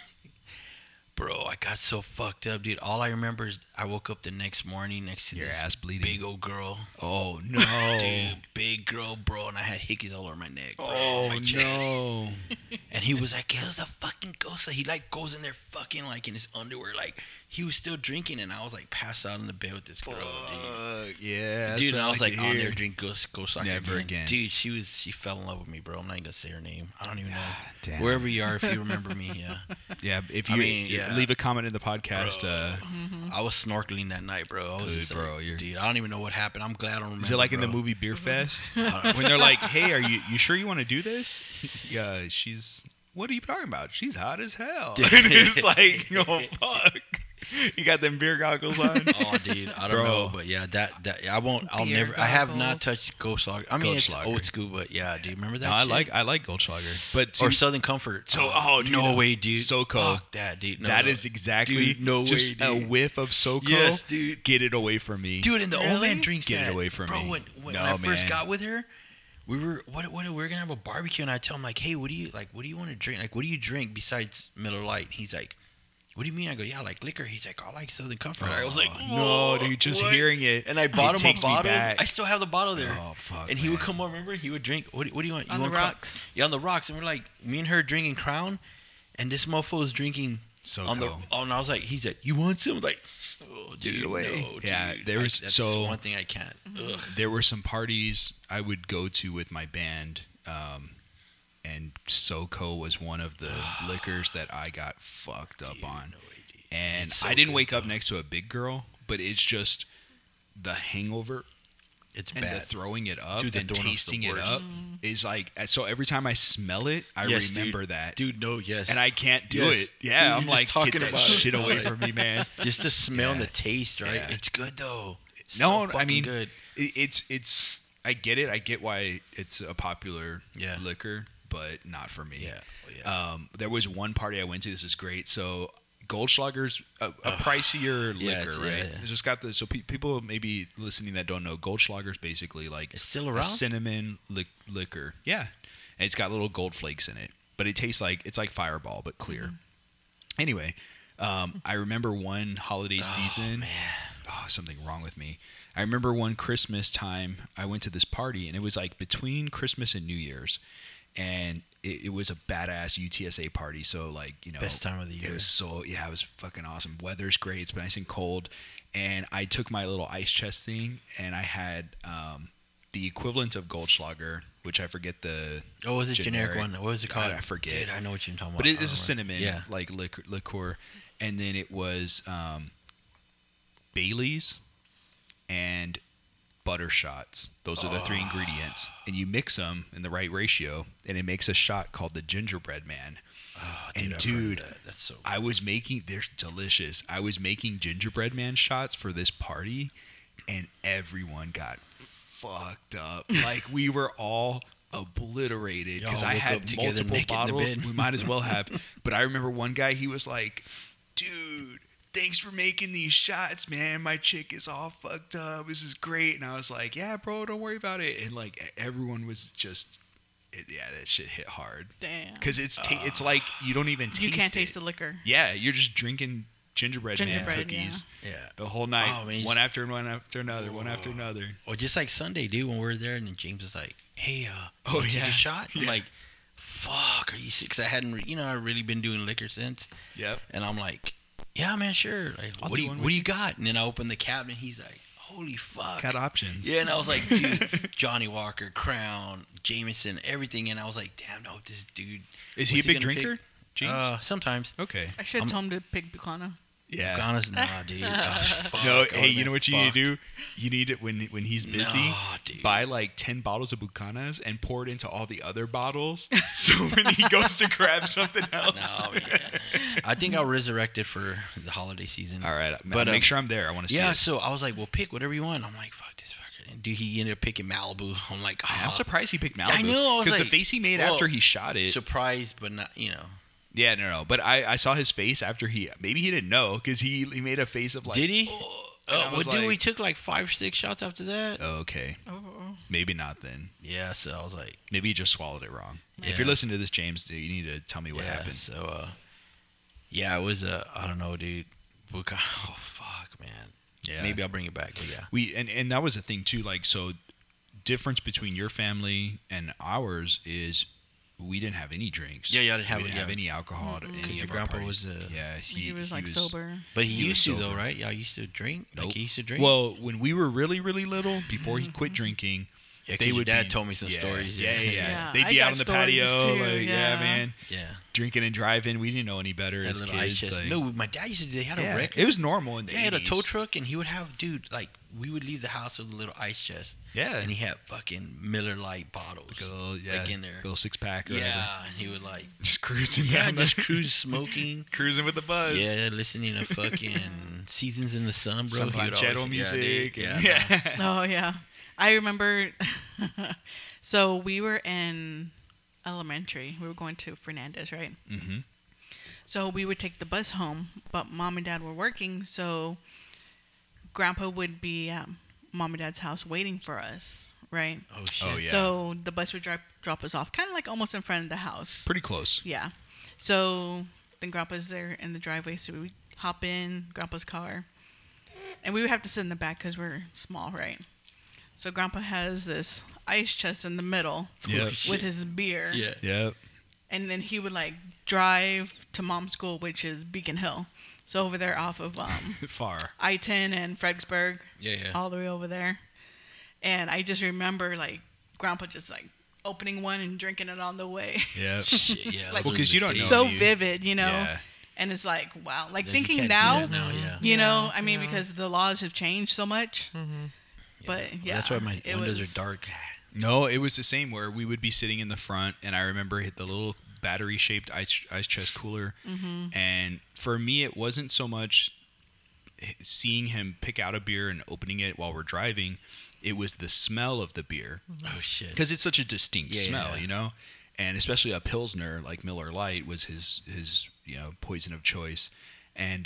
Bro, I got so fucked up, dude. All I remember is I woke up the next morning next to Your this ass bleeding. big old girl. Oh no! Dude, big girl, bro. And I had hickeys all over my neck, bro. Oh my chest. no! And he was like, "There's a fucking ghost." So he like goes in there fucking like in his underwear. Like he was still drinking. And I was like passed out in the bed with this girl, dude. Yeah, that's Dude, and what I was like, to I'll hear. never drink Ghost Soccer Never again. Dude, she fell in love with me, bro. I'm not even gonna say her name. I don't even know. Damn. Wherever you are, if you remember me, yeah. Yeah, if I you mean, yeah. leave a comment in the podcast. Bro. I was snorkeling that night, bro. I was Dude, just bro, like, you're- dude, I don't even know what happened. I'm glad I don't remember. Is it like in the bro. movie Beer Fest don't- when they're like, "Hey, are you sure you want to do this?" Yeah, she's. What are you talking about? She's hot as hell. And it's like, oh fuck. You got them beer goggles on. Oh, dude, I don't know, but yeah, that I won't. I'll Beer never. I have not goggles. touched Goldschlager. I mean, it's Goldschlager. old school, but yeah, do you remember that? No, shit? I like Goldschlager, but Or see, Southern Comfort. So- oh, dude, no no. way, dude. SoCo. Fuck that, dude. No, that no. is exactly Dude, no just way, a dude. whiff of SoCo. Yes, dude. Get it away from me, Dude, and the old man Really? drinks Get it that. away from Bro, me. when No, I first man. got with her, we were we were gonna have a barbecue, and I tell him like, hey, what do you want to drink? Like, what do you drink besides Miller Lite? He's like, what do you mean? I go, yeah, I like liquor. He's like, I like Southern Comfort. I was like, no, "Whoa, dude, just what?" hearing it, And I bought it him a takes me bottle. back. I still have the bottle there. Oh, fuck, And he would man. come over. Remember, he would drink. What do you want? You On the want Crown? rocks. Yeah, on the rocks. And we're like, me and her drinking Crown, and this mofo was drinking SoCo. on the. Oh, and I was like, he's like, you want some? Like, oh, Get dude, it away. no, Yeah, dude. there was- that's so- one thing I can't. Ugh. There were some parties I would go to with my band, and SoCo was one of the liquors that I got fucked up on. And It's so I didn't good, wake up though. next to a big girl, but it's just the hangover It's and the bad. throwing it up Dude, the and donuts the tasting it worst. up is like, so every time I smell it, I Yes, remember dude. that. Dude, no, yes. And I can't do Yes. it. Yeah, Dude, I'm you're like, just talking get that about it. shit away Like- from me, man. just the smell and Yeah. the taste, right? Yeah. It's good though. No, So I fucking mean, good. it's. I get it. I get why it's a popular Yeah. liquor, but not for me. Yeah. Oh, yeah. There was one party I went to. This is great. So Goldschlager's a pricier Yeah, liquor, it's- right? yeah. It's just got the people maybe listening that don't know. Goldschlager's basically like It's still a around? cinnamon liquor. Yeah, and it's got little gold flakes in it, but it tastes like it's like Fireball but clear. Anyway, I remember one holiday season. Oh, something wrong with me. I remember one Christmas time I went to this party, and it was like between Christmas and New Year's, and it was a badass UTSA party. So like, you know, Best time of the year. It was it was fucking awesome. Weather's great. It's nice and cold, and I took my little ice chest thing, and I had the equivalent of Goldschlager, which I forget the. Oh, was it generic one? What was it called? I forget. Dude, I know what you're talking about. But it I is a don't cinnamon, remember. like liqueur, and then it was Bailey's and butter shots. Those are the three ingredients, and you mix them in the right ratio, and it makes a shot called the Gingerbread Man. Oh, And I've heard of dude, that. That's so. I was making, they're delicious. I was making Gingerbread Man shots for this party, and everyone got fucked up. Like, we were all obliterated because Y'all I woke had up together multiple naked in the bottles. bed. We might as well have. But I remember one guy, he was like, dude, thanks for making these shots, man. My chick is all fucked up. This is great. And I was like, yeah, bro, don't worry about it. And like, everyone was just, yeah, that shit hit hard. Damn. Because it's like you don't even taste You can't it. taste the liquor. Yeah, you're just drinking gingerbread man Gingerbread, cookies Yeah. the whole night, Oh, man, you one just- after one after another, one after another. Or just like Sunday, dude, when we were there, and then James was like, "Hey, Oh, wanna take yeah. a shot." I'm Yeah. like, "Fuck, are you sick?" Because I hadn't, I've really been doing liquor since, Yep. and I'm like, "Yeah, man, sure." Like, I'll what do do you one what with do you got? And then I opened the cabinet. He's like, "Holy fuck." Got options. Yeah, and I was like, dude, Johnny Walker, Crown, Jameson, everything, and I was like, damn, no, this dude. Is he a what's big gonna drinker? pick? James? Sometimes. Okay. I should have told him to pick Bucana. Yeah. Ghana's nah, dude. Fuck, No, I hey, would've you know been what you need fucked. to do? You need it when he's busy. No, dude. Buy like 10 bottles of Bucanas and pour it into all the other bottles. So when he goes to grab something else. No, man. I think I'll resurrect it for the holiday season. All right, But, make sure I'm there. I want to see Yeah, it. so I was like, well, pick whatever you want. I'm like, fuck this fucker. And dude, he ended up picking Malibu. I'm like, I'm surprised he picked Malibu. I know, I was because like, the face he made well, after he shot it. surprised, but not, Yeah, no. But I saw his face after maybe he didn't know because he made a face of like. Did he? "Oh," and I Well, was dude, like, we took like 5-6 shots after that. "Oh, okay, maybe not then. Yeah, so I was like, Maybe you just swallowed it wrong. If Yeah. you're listening to this, James, dude, you need to tell me what yeah, happened. So, yeah, it was I don't know, dude. Oh fuck, man. Yeah. Maybe I'll bring it back. But yeah. We and that was the thing too. Like, so difference between your family and ours is we didn't have any drinks. Yeah, I didn't have we it, didn't have yeah. any alcohol at any Your of our grandpa parties. was, yeah, He was like sober. But he He was used to though, sober. right? Y'all used to drink. Nope. Like he used to drink. Well, when we were really, really little, before he quit drinking, Yeah, 'cause they your would dad be, told me some stories. Yeah. Yeah, They'd I be out got on the stories patio, too, like, yeah, yeah. man, Yeah. drinking and driving. We didn't know any better Had as a little ice kids. chest. Like, No, my dad used to. They had a yeah, record. it was normal in the Yeah, he had a 80s. tow truck, and he would have, dude, like, we would leave the house with a little ice chest. Yeah. And he had fucking Miller Lite bottles. Like a little, like in there. little 6-pack or Yeah, whatever. and he would, like, Just cruising yeah, down just the- cruise smoking. cruising with the buzz. Yeah, listening to fucking Seasons in the Sun, bro. Some He would Panchero always- music. Yeah, and- dude. yeah. Oh yeah, I remember. So we were in elementary. We were going to Fernandez, right? Mm-hmm. So we would take the bus home, but mom and dad were working, so grandpa would be at mom and dad's house waiting for us, right? Oh, shit. Oh, yeah. So the bus would drop us off, kind of like almost in front of the house. Pretty close. Yeah. So then grandpa's there in the driveway, so we would hop in grandpa's car, and we would have to sit in the back because we're small, right? So grandpa has this ice chest in the middle Yep. with his beer. Yeah. Yep. And then he would like drive to mom's school, which is Beacon Hill. So over there off of Far. I-10 and Fredericksburg, Yeah, yeah. all the way over there. And I just remember like grandpa just like opening one and drinking it on the way. Yep. Shit, yeah. Like- those Well, were 'cause the you don't days. know. So you- vivid, you know? Yeah. And it's like, wow. Like That you thinking can't do now, that now, yeah. you know, Yeah, I mean, yeah. because the laws have changed so much. But yeah. That's why my it windows was- are dark. No, it was the same where we would be sitting in the front, and I remember hit the little battery-shaped ice chest cooler. Mm-hmm. And for me, it wasn't so much seeing him pick out a beer and opening it while we're driving. It was the smell of the beer, Oh, shit. because it's such a distinct Yeah, smell, yeah. you know. And especially a Pilsner like Miller Lite was his poison of choice, and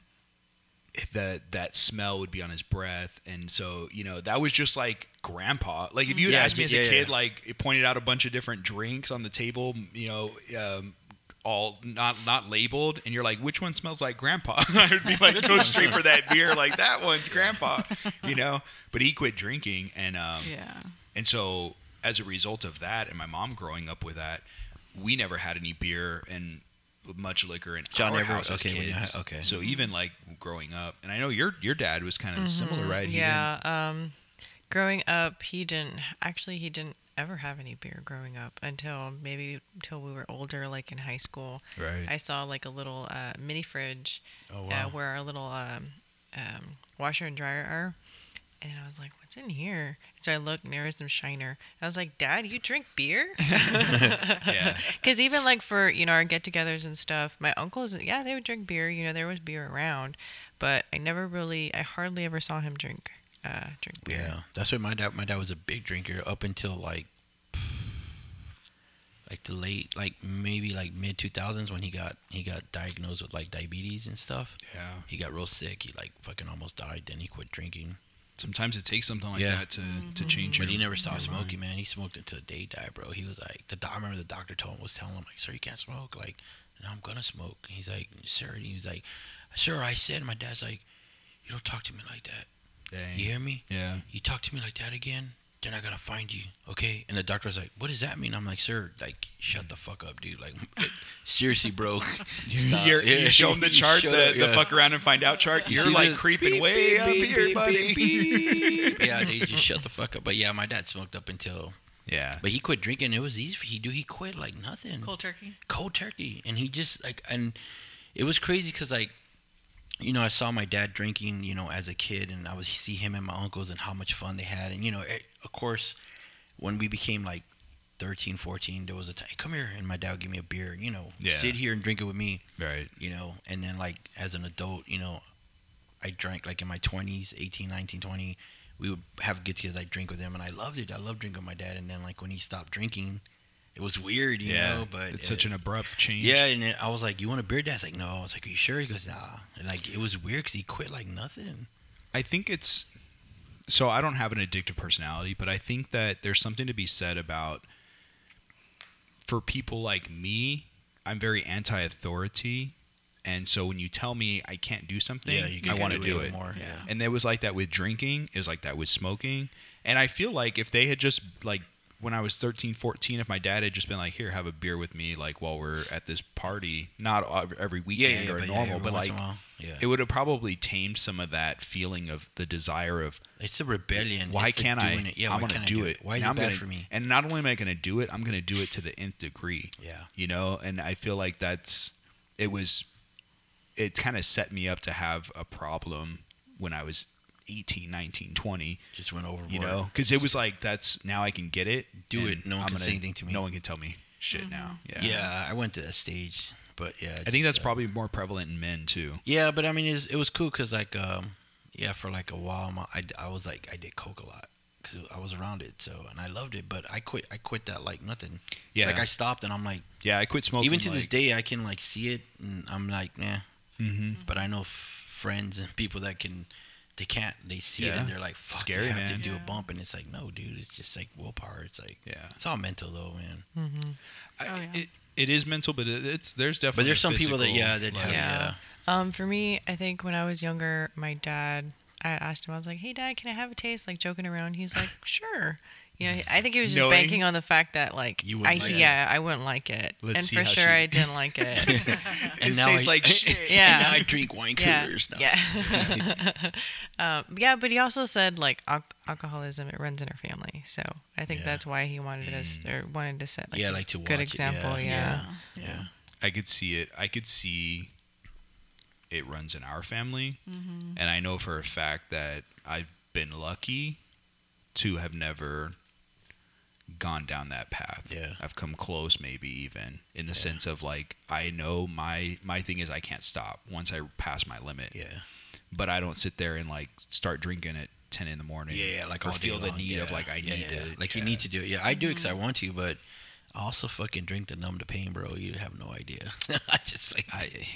that smell would be on his breath, and so that was just like grandpa. Like if you had Yeah, asked me as a yeah, kid, yeah. like it pointed out a bunch of different drinks on the table, all not labeled, and you're like, which one smells like grandpa? I would be like, go straight for that beer, like that one's grandpa, But he quit drinking, and Yeah. and so as a result of that, and my mom growing up with that, we never had any beer and much liquor in John our never- house as okay, when you kids. okay. So even like growing up, and I know your dad was kind of similar, right? He Yeah. Growing up, he didn't ever have any beer growing up until we were older, like in high school. Right. I saw like a little mini fridge Oh, wow. where our little washer and dryer are. And I was like, what's in here? So I looked, and there was some Shiner. I was like, Dad, you drink beer? Yeah. Because even like for, our get-togethers and stuff, my uncles, yeah, they would drink beer. There was beer around. But I hardly ever saw him drink beer. Yeah, that's why my dad was a big drinker up until like the late, maybe mid 2000s when he got diagnosed with like diabetes and stuff. Yeah. He got real sick. He like fucking almost died. Then he quit drinking. Sometimes it takes something like Yeah. that to change. But he your- never stopped your mind. smoking, man. He smoked until the day he died, bro. He was like, I remember the doctor telling him, like, sir, you can't smoke. Like, no, I'm gonna smoke. And he's like, sir. And he was like, sir, I said. And my dad's like, you don't talk to me like that. Dang. You hear me? Yeah. You talk to me like that again, then I gotta find you, okay? And the doctor was like, what does that mean? I'm like, sir, like, shut the fuck up, dude. Like, seriously, bro. Stop. You show him the chart, Shut the up, yeah. fuck around and find out chart. You You're see like the creeping beep, way beep, up beep, here, beep, buddy. beep, beep. Yeah, dude, just shut the fuck up. But yeah, my dad smoked up until, Yeah. but he quit drinking. It was easy. He quit like nothing. Cold turkey. Cold turkey. And he just and it was crazy because I saw my dad drinking, as a kid, and I would see him and my uncles and how much fun they had. And, of course, when we became like 13, 14, there was a time, come here, and my dad would give me a beer, Yeah. sit here and drink it with me, Right. and then like as an adult, I drank like in my 20s, 18, 19, 20, we would have get-togethers, I'd drink with him, and I loved it. I loved drinking with my dad. And then like when he stopped drinking, it was weird, you know, but it's such an abrupt change. yeah, and then I was like, "You want a beer?" Dad's like, "No." I was like, "Are you sure?" He goes, "Nah." And like it was weird because he quit like nothing. I think it's so I don't have an addictive personality, but I think that there's something to be said about for people like me, I'm very anti-authority, and so when you tell me I can't do something, Yeah, you I can want to do do it it. more, Yeah. yeah. And it was like that with drinking, it was like that with smoking, and I feel like if they had just like when I was 13, 14, if my dad had just been like, here, have a beer with me, like while we're at this party, not every weekend or normal, but every like, once in a while. Yeah. it would have probably tamed some of that feeling of the desire of, It's a rebellion. why It's the can't I? doing it. Yeah, I'm why going to can't I do it. Why is Now it I'm bad gonna- for me? And not only am I going to do it, I'm going to do it to the nth degree. Yeah. You know, and I feel like it kind of set me up to have a problem when I was 18, 19, 20. Just went overboard. You know, because it was like, now I can get it. Do and it. No one can say anything to me. No one can tell me shit now. Yeah. Yeah, I went to that stage, but yeah. I think that's probably more prevalent in men too. Yeah, but I mean, it was cool because like, for like a while, I was like, I did coke a lot because I was around it, so and I loved it. But I quit that like nothing. Yeah. Like I stopped, and I'm like, Yeah, I quit smoking. even to this like- day, I can like see it, and I'm like, nah. Mhm. But I know friends and people that can. They can't. They see it Yeah. and they're like, "Fuck, Scary, you have man. to do a Yeah. bump," and it's like, "No, dude, it's just like willpower." It's like, Yeah. it's all mental though, man. Oh, yeah. It is mental, but there's definitely. But there's some people that, physical, that like- have, yeah. For me, I think when I was younger, my dad, I asked him, I was like, hey, Dad, can I have a taste? Like, joking around. He's like, sure. You know, I think he was just Knowing- banking on the fact that, like, You wouldn't like it. I wouldn't like it. Let's and see for how sure, she- I didn't like it. It tastes like shit. Yeah. And now I drink wine Yeah. coolers. No. Yeah. Yeah, but he also said, like, alcoholism, it runs in our family. So I think Yeah. that's why he wanted us, or wanted to set, like, Yeah, a like to good watch it, example. yeah. Yeah. Yeah. I could see it. I could see it runs in our family. And I know for a fact that I've been lucky to have never gone down that path. Yeah. I've come close, maybe even in the sense of like, I know my thing is I can't stop once I pass my limit. Yeah. But I don't sit there and like start drinking at 10 in the morning. Yeah, like or all day feel the long. need of Yeah. like, I Yeah, need yeah. to. Like you need to do it. Yeah, I do it because I want to, but I also fucking drink to numb the pain, bro. You have no idea. I just like.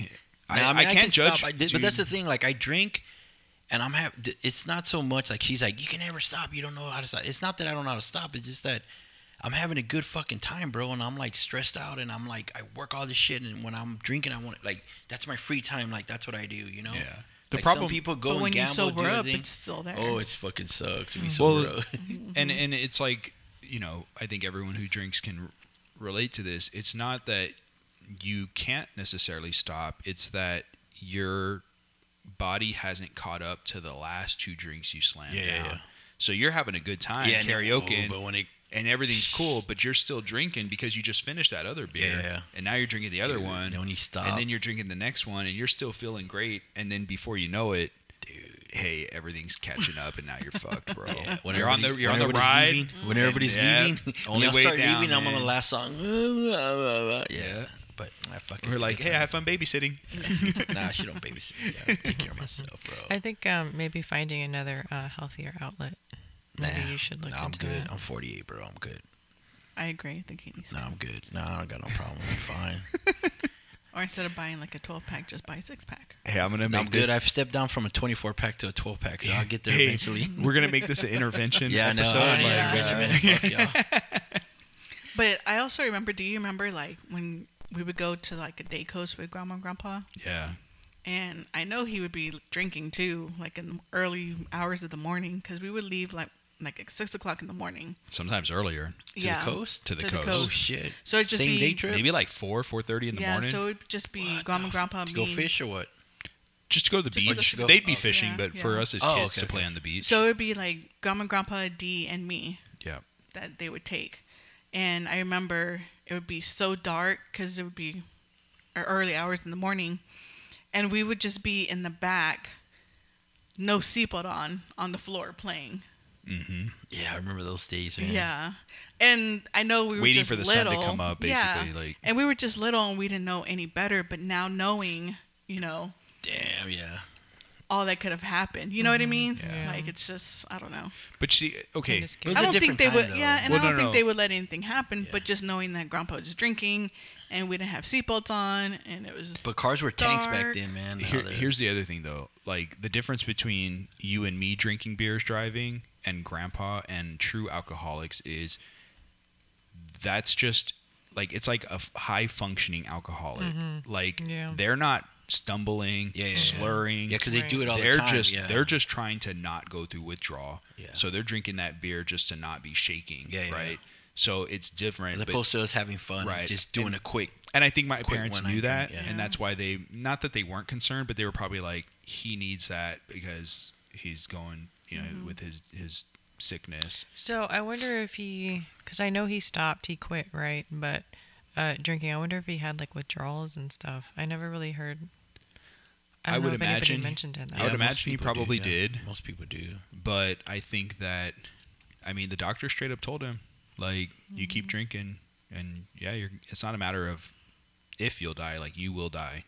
I can't judge. Stop. But that's the thing. Like I drink, and it's not so much like she's like, you can never stop. You don't know how to stop. It's not that I don't know how to stop. It's just that I'm having a good fucking time, bro. And I'm like stressed out, and I'm like, I work all this shit, and when I'm drinking, I want like that's my free time. Like that's what I do, you know. Yeah. The Like, problem. some people go But and when you gamble, sober do up, everything. it's still there. Oh, it's fucking sucks. When you Well, sober up. and it's like, you know, I think everyone who drinks can relate to this. It's not that you can't necessarily stop. It's that your body hasn't caught up to the last two drinks you slammed Yeah, down. yeah. So you're having a good time no, karaoke, but when it and everything's cool, but you're still drinking because you just finished that other beer, Yeah. and now you're drinking the other Dude, one, and when you stop, and then you're drinking the next one, and you're still feeling great, and then before you know it, dude. hey, everything's catching up, and now you're fucked, bro. Yeah, You're on the ride. When everybody's Yeah. leaving, Only when I way start down, leaving, I'm on the man. last song. Yeah, but I fucking. We're it's a like, good hey, time. have fun babysitting. Nah, she don't babysit. Yeah, take care of myself, bro. I think maybe finding another healthier outlet. Maybe you should look I'm into good. that. I'm 48, bro. I'm good. I agree. I think he needs No, to. I'm good. No, I don't got no problem. I'm fine. Or instead of buying like a 12-pack, just buy a 6-pack. Hey, I'm gonna make I'm good. this. I've stepped down from a 24-pack to a 12-pack, so I'll get there Hey, eventually. We're gonna make this an intervention Yeah, I know. episode. I need like, an intervention. Fuck y'all. But I also remember, do you remember like when we would go to like a day coast with Grandma and Grandpa? yeah. And I know he would be drinking too, like in the early hours of the morning, because we would leave like at 6 o'clock in the morning. Sometimes earlier. To the coast? To the To the coast. Oh coast. shit. So it'd just Same be day trip. Maybe like 4:30 in the morning. so it'd just be What Grandma the and Grandpa, To me. go fish or what? Just to go to the Just to beach. go- They'd be okay. fishing, Yeah, but for yeah. us as Oh, kids okay, to play okay. on the beach. So it'd be like Grandma and Grandpa, D, and me yeah. that they would take. And I remember it would be so dark because it would be early hours in the morning. And we would just be in the back, no seatbelt on the floor playing. Mm-hmm. Yeah, I remember those days, man. Yeah. And I know we were Waiting just for the little. sun to come up, basically. Like, And we were just little and we didn't know any better. But now knowing, Damn, yeah. all that could have happened. You know what I mean? Yeah. Like, it's just, I don't know. but see, okay. Kinda It was I a don't think different they time, would. though. Yeah, and Well, I don't no, think no. they would let anything happen. Yeah. But just knowing that Grandpa was drinking, and we didn't have seatbelts on, and it was But cars were tanks back Dark. then, man. Now they're- Here's the other thing, though. Like, the difference between you and me drinking beers driving and Grandpa and true alcoholics is that's just, like, it's like a high functioning alcoholic. Like, Yeah. they're not stumbling, Yeah, yeah, slurring. Yeah, because they do it all they're the time. just yeah. they're just trying to not go through withdrawal. Yeah. So they're drinking that beer just to not be shaking, Yeah, yeah. right? So it's different. As but- opposed to us having fun, Right. just doing And- a quick. And I think my quick parents one-night knew that, drink, yeah. and that's why they, not that they weren't concerned, but they were probably like, he needs that because he's going, with his sickness. So I wonder if he, because I know he stopped, he quit, right? But drinking, I wonder if he had like withdrawals and stuff. I never really heard. I don't know would if anybody imagine- mentioned it. I would most imagine he people do, probably yeah. did. Most people do. But I think that, the doctor straight up told him, like, you keep drinking, and it's not a matter of if you'll die, like, you will die.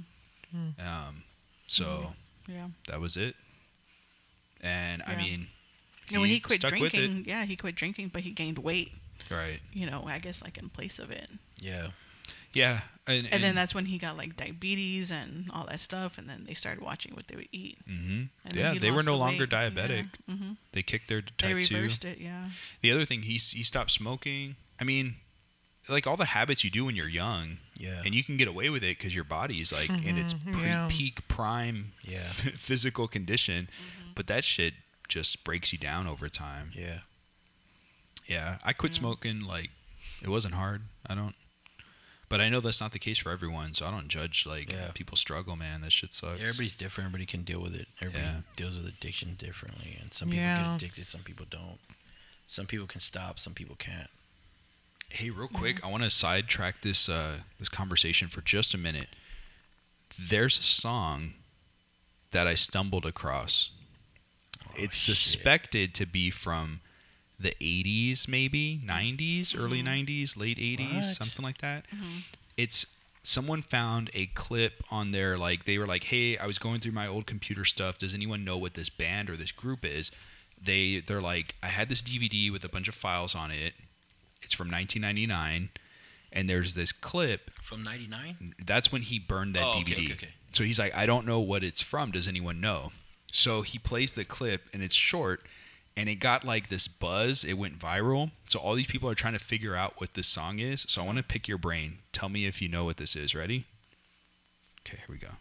So Yeah. that was it. And I Yeah. mean, And when he quit stuck with drinking, he quit drinking, but he gained weight. right? I guess like in place of it. Yeah. Yeah, And then that's when he got like diabetes and all that stuff, and then they started watching what they would eat. hmm And then Yeah, he they were lost no the longer weight. diabetic. Yeah. Mm-hmm. They kicked their They type 2. reversed it, yeah. The other thing, he stopped smoking. I mean, like all the habits you do when you're young, Yeah. and you can get away with it because your body's like in its yeah. peak prime Yeah. physical condition, but that shit just breaks you down over time. Yeah. Yeah, I quit smoking, like, it wasn't hard. But I know that's not the case for everyone, so I don't judge, like, Yeah. people struggle, man. That shit sucks. Everybody's different. Everybody can deal with it. Everybody Yeah. deals with addiction differently, and some people Yeah. get addicted, some people don't. Some people can stop, some people can't. Hey, real quick, I want to sidetrack this this conversation for just a minute. There's a song that I stumbled across. It's shit. suspected to be from the 80s, maybe 90s, early 90s, late 80s, What? something like that. It's someone found a clip on their, like, they were like, hey, I was going through my old computer stuff. Does anyone know what this band or this group is? They're like, I had this DVD with a bunch of files on it. It's from 1999, and there's this clip. From 99? That's when he burned that Oh, DVD. okay. So he's like, I don't know what it's from. Does anyone know? So he plays the clip, and it's short, and it got like this buzz. It went viral. So all these people are trying to figure out what this song is. So I want to pick your brain. Tell me if you know what this is. Ready? Okay, here we go.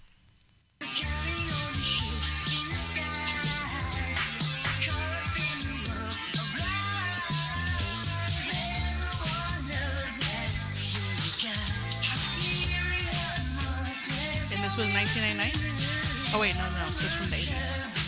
And this was 1999? Oh, wait, no. This was from the 80s.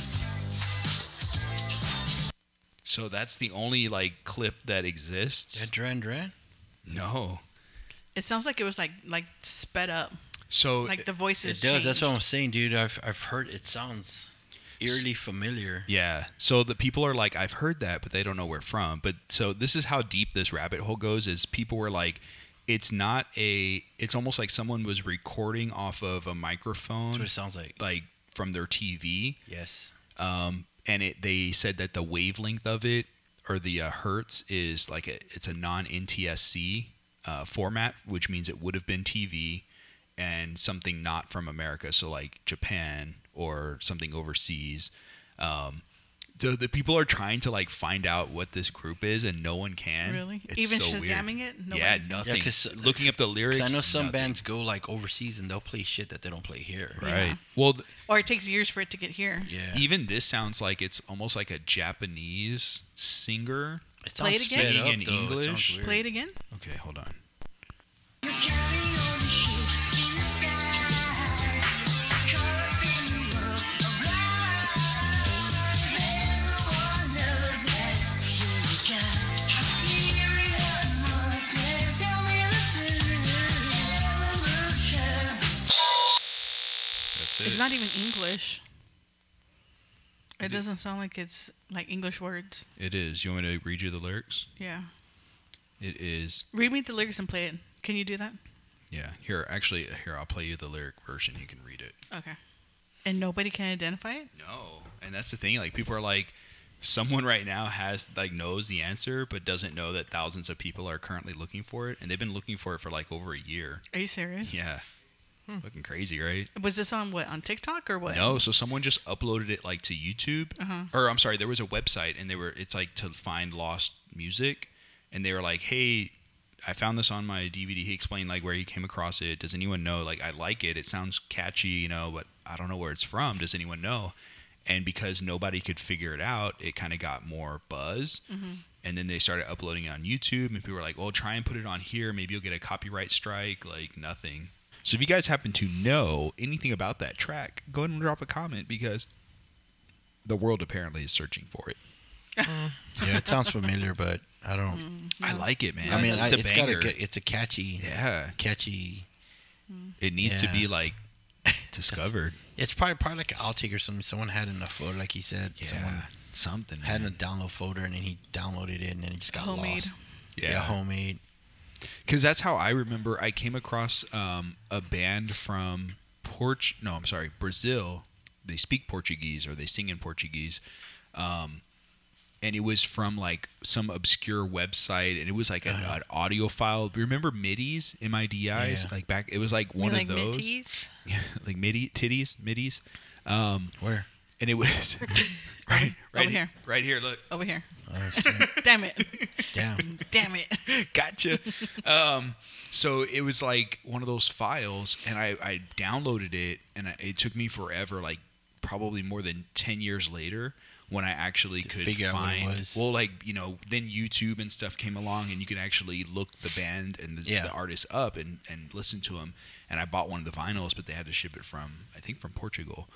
So that's the only like clip that exists. That Duran Duran? No. It sounds like it was like sped up. So Like the voices It does. That's what changed. I'm saying, dude. I've heard it sounds eerily familiar. yeah. So the people are like, I've heard that, but they don't know where from. But so this is how deep this rabbit hole goes. Is people were like, it's almost like someone was recording off of a That's microphone, what it sounds like. from their TV. Yes. And they said that the wavelength of it, or the hertz, is like it's a non-NTSC format, which means it would have been TV and something not from America, so like Japan or something overseas. So the people are trying to like find out what this group is, and no one can. Really? It's Even so weird. Shazamming it? Yeah, Nobody- nothing. Yeah, 'cause- looking up the lyrics. 'Cause I know some nothing. bands go like overseas and they'll play shit that they don't play here. Right. Yeah. Well, Or it takes years for it to get here. Yeah. even this sounds like it's almost like a Japanese singer. It Play it sounds again? sped up, Singing in though. It sounds English? weird. Play it again? Okay, hold on. That's it. It's not even English. It doesn't sound like it's like English words. It is. You want me to read you the lyrics? Yeah. It is. Read me the lyrics and play it. Can you do that? Yeah. Here, I'll play you the lyric version. You can read it. Okay. And nobody can identify it? No. And that's the thing. Like, people are like, someone right now knows the answer, but doesn't know that thousands of people are currently looking for it. And they've been looking for it for like over a year. Are you serious? Yeah. Looking crazy, right? Was this on what? On TikTok or what? No, so someone just uploaded it like to YouTube, or I'm sorry, there was a website, and it's like to find lost music, and they were like, "Hey, I found this on my DVD." He explained like where he came across it. Does anyone know? Like, I like it. It sounds catchy, but I don't know where it's from. Does anyone know? And because nobody could figure it out, it kind of got more buzz. and then they started uploading it on YouTube, and people were like, "Oh, try and put it on here. Maybe you'll get a copyright strike." Like nothing. So if you guys happen to know anything about that track, go ahead and drop a comment because the world apparently is searching for it. Yeah, it sounds familiar, but I don't. I like it, man. I mean, it's a got banger. it's a catchy. Yeah, Catchy. it needs to Yeah. be like discovered. It's probably like an outtake or something. Someone had in a photo, like he said. Someone Yeah, something. had Man. a download folder, and then he downloaded it, and then it just got Homemade. lost. Yeah. Homemade. Because that's how I remember I came across a band from Brazil. They speak Portuguese or they sing in Portuguese. And it was from like some obscure website, and it was like an audio file. Remember MIDIs, MIDIs? Yeah. Like back, it was like one like of those. Minties? Like MIDIs. Where? And it was right Over here. Right here, look. Over here. Oh, shit. Damn it. Damn. Damn it. Gotcha. So it was like one of those files, and I downloaded it, and it took me forever, like probably more than 10 years later, when I actually could figure out what it find. was. Well, like, you know, then YouTube and stuff came along, and you could actually look the band and the artist up and listen to them. And I bought one of the vinyls, but they had to ship it from, I think, from Portugal.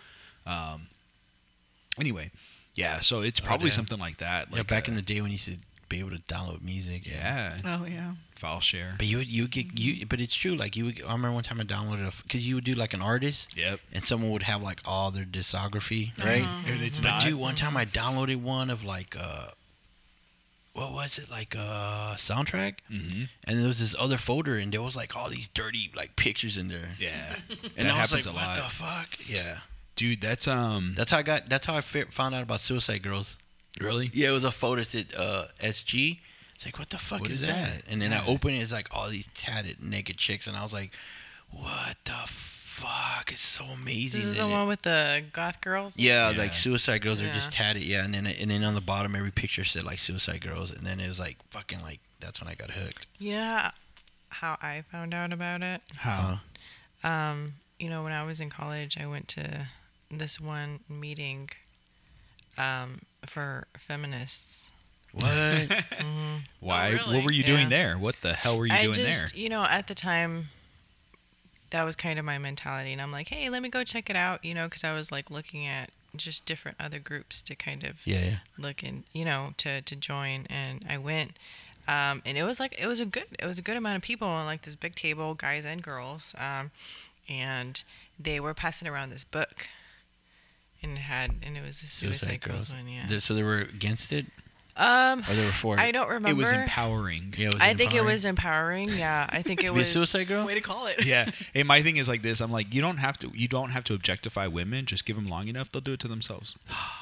Anyway, yeah. So it's probably damn. something like that. Like Yeah, back in the day when you used to be able to download music. yeah, Oh, yeah. file share. But but it's true. Like I remember one time I downloaded because you would do like an artist. Yep. And someone would have like all their discography, right? And it's But not. dude, one time I downloaded one of like what was it, like soundtrack? Mhm. And there was this other folder, and there was like all these dirty like pictures in there. Yeah, And that I was happens like, a what lot. the fuck? Yeah. Dude, that's That's how I found out about Suicide Girls. really. Yeah, it was a folder that SG. It's like, what the fuck What is is that? that? And then Yeah. I opened it, it's like all these tatted naked chicks, and I was like, what the fuck? It's so amazing. This is And the one with the goth girls? yeah, Yeah. like Suicide Girls are Yeah. just tatted, yeah, and then on the bottom every picture said like Suicide Girls, and then it was like fucking like that's when I got hooked. You know how I found out about it? How? You know, when I was in college, I went to this one meeting for feminists. What? Why? Oh, really? What were you doing Yeah. there? What the hell were you I doing just, you know, at the time, that was kind of my mentality. And I'm like, hey, let me go check it out, you know, because I was like looking at just different other groups to kind of Yeah. look in, you know, to join. And I went. And it was like, it was a good amount of people on like this big table, guys and girls. And they were passing around this book. And it was a Suicide Girls one, yeah. So they were against it, Or they were for it? I don't remember. It was empowering. Yeah, I think it was empowering. Yeah, I think it To be a was. Suicide Girl. Way to call it. Yeah. And my thing is like this. I'm like, you don't have to objectify women. Just give them long enough, they'll do it to themselves.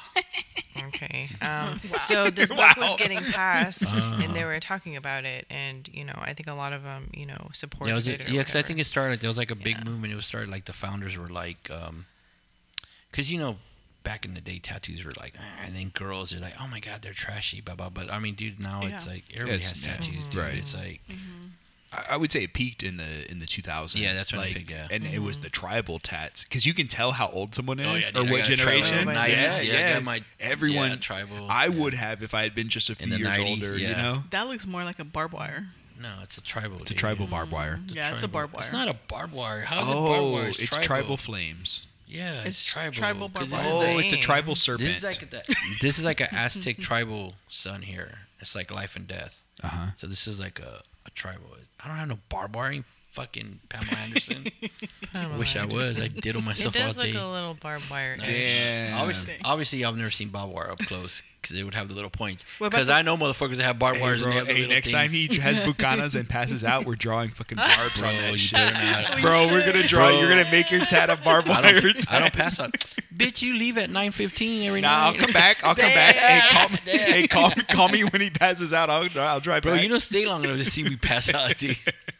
Okay. So this book was Wow. getting passed, and they were talking about it, and you know, I think a lot of them, you know, supported Yeah, it. Or because I whatever. think it started. There was like a big Yeah. movement. It was started like the founders were like, because you know, back in the day, tattoos were like, and then girls are like, oh my god, they're trashy, blah blah. But I mean, dude, now it's Yeah. like everybody It's- has tattoos, dude. right. It's like, I would say it peaked in the 2000s. Yeah, that's when it like, peaked, yeah. And it was the tribal tats because you can tell how old someone is Oh, yeah, or dude, I what got a tribal generation. in the 90s. Yeah, I got my- everyone. yeah, tribal, I yeah. would have if I had been just a few the years 90s, older. You yeah. know, That looks more like a barbed wire. no, it's a tribal. it's a tribal barbed wire. Yeah, it's a barbed wire. It's not a barbed wire. How is it barbed Oh, wire? it's tribal flames. Yeah, It's it's tribal. tribal 'Cause barbed this wire. is Oh, like- it's a tribal This serpent. this is like an Aztec tribal sun here. It's like life and death. Uh-huh. So this is like a tribal. I don't have no barbed wire. You fucking Pamela Anderson. Pamela Wish I was. I diddle It myself all does look day. a little barbed wire. Damn. Obviously, I've never seen barbed wire up close because they would have the little points. What about Because the- I know motherfuckers that have barbed Hey, wires. bro, and they have the hey, little next time things. he has bucanas and passes out, we're drawing fucking barbs Bro, on that you shit. better not. Bro, we're gonna draw. Bro. You're gonna make your tat a barbed wire. I don't tat. pass out. Bitch, you leave at 9:15 every Nah, night. I'll come back. I'll come back. Hey, call me. Hey, call me when he passes out. I'll drive Bro, back. you don't stay long enough to see me pass out, dude.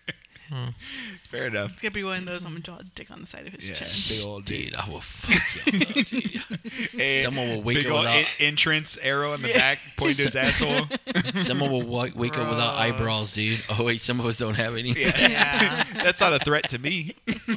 Fair enough. It's gonna be one of those. I'm gonna draw a dick on the side of his Yeah, chest. big old Dude, I will fuck y'all up, dude. Hey, Someone will wake big up old without- entrance arrow in the back, pointing to his asshole. Someone will wake up without Gross. eyebrows, dude. Oh wait, some of us don't have any. Yeah. That's not a threat to me.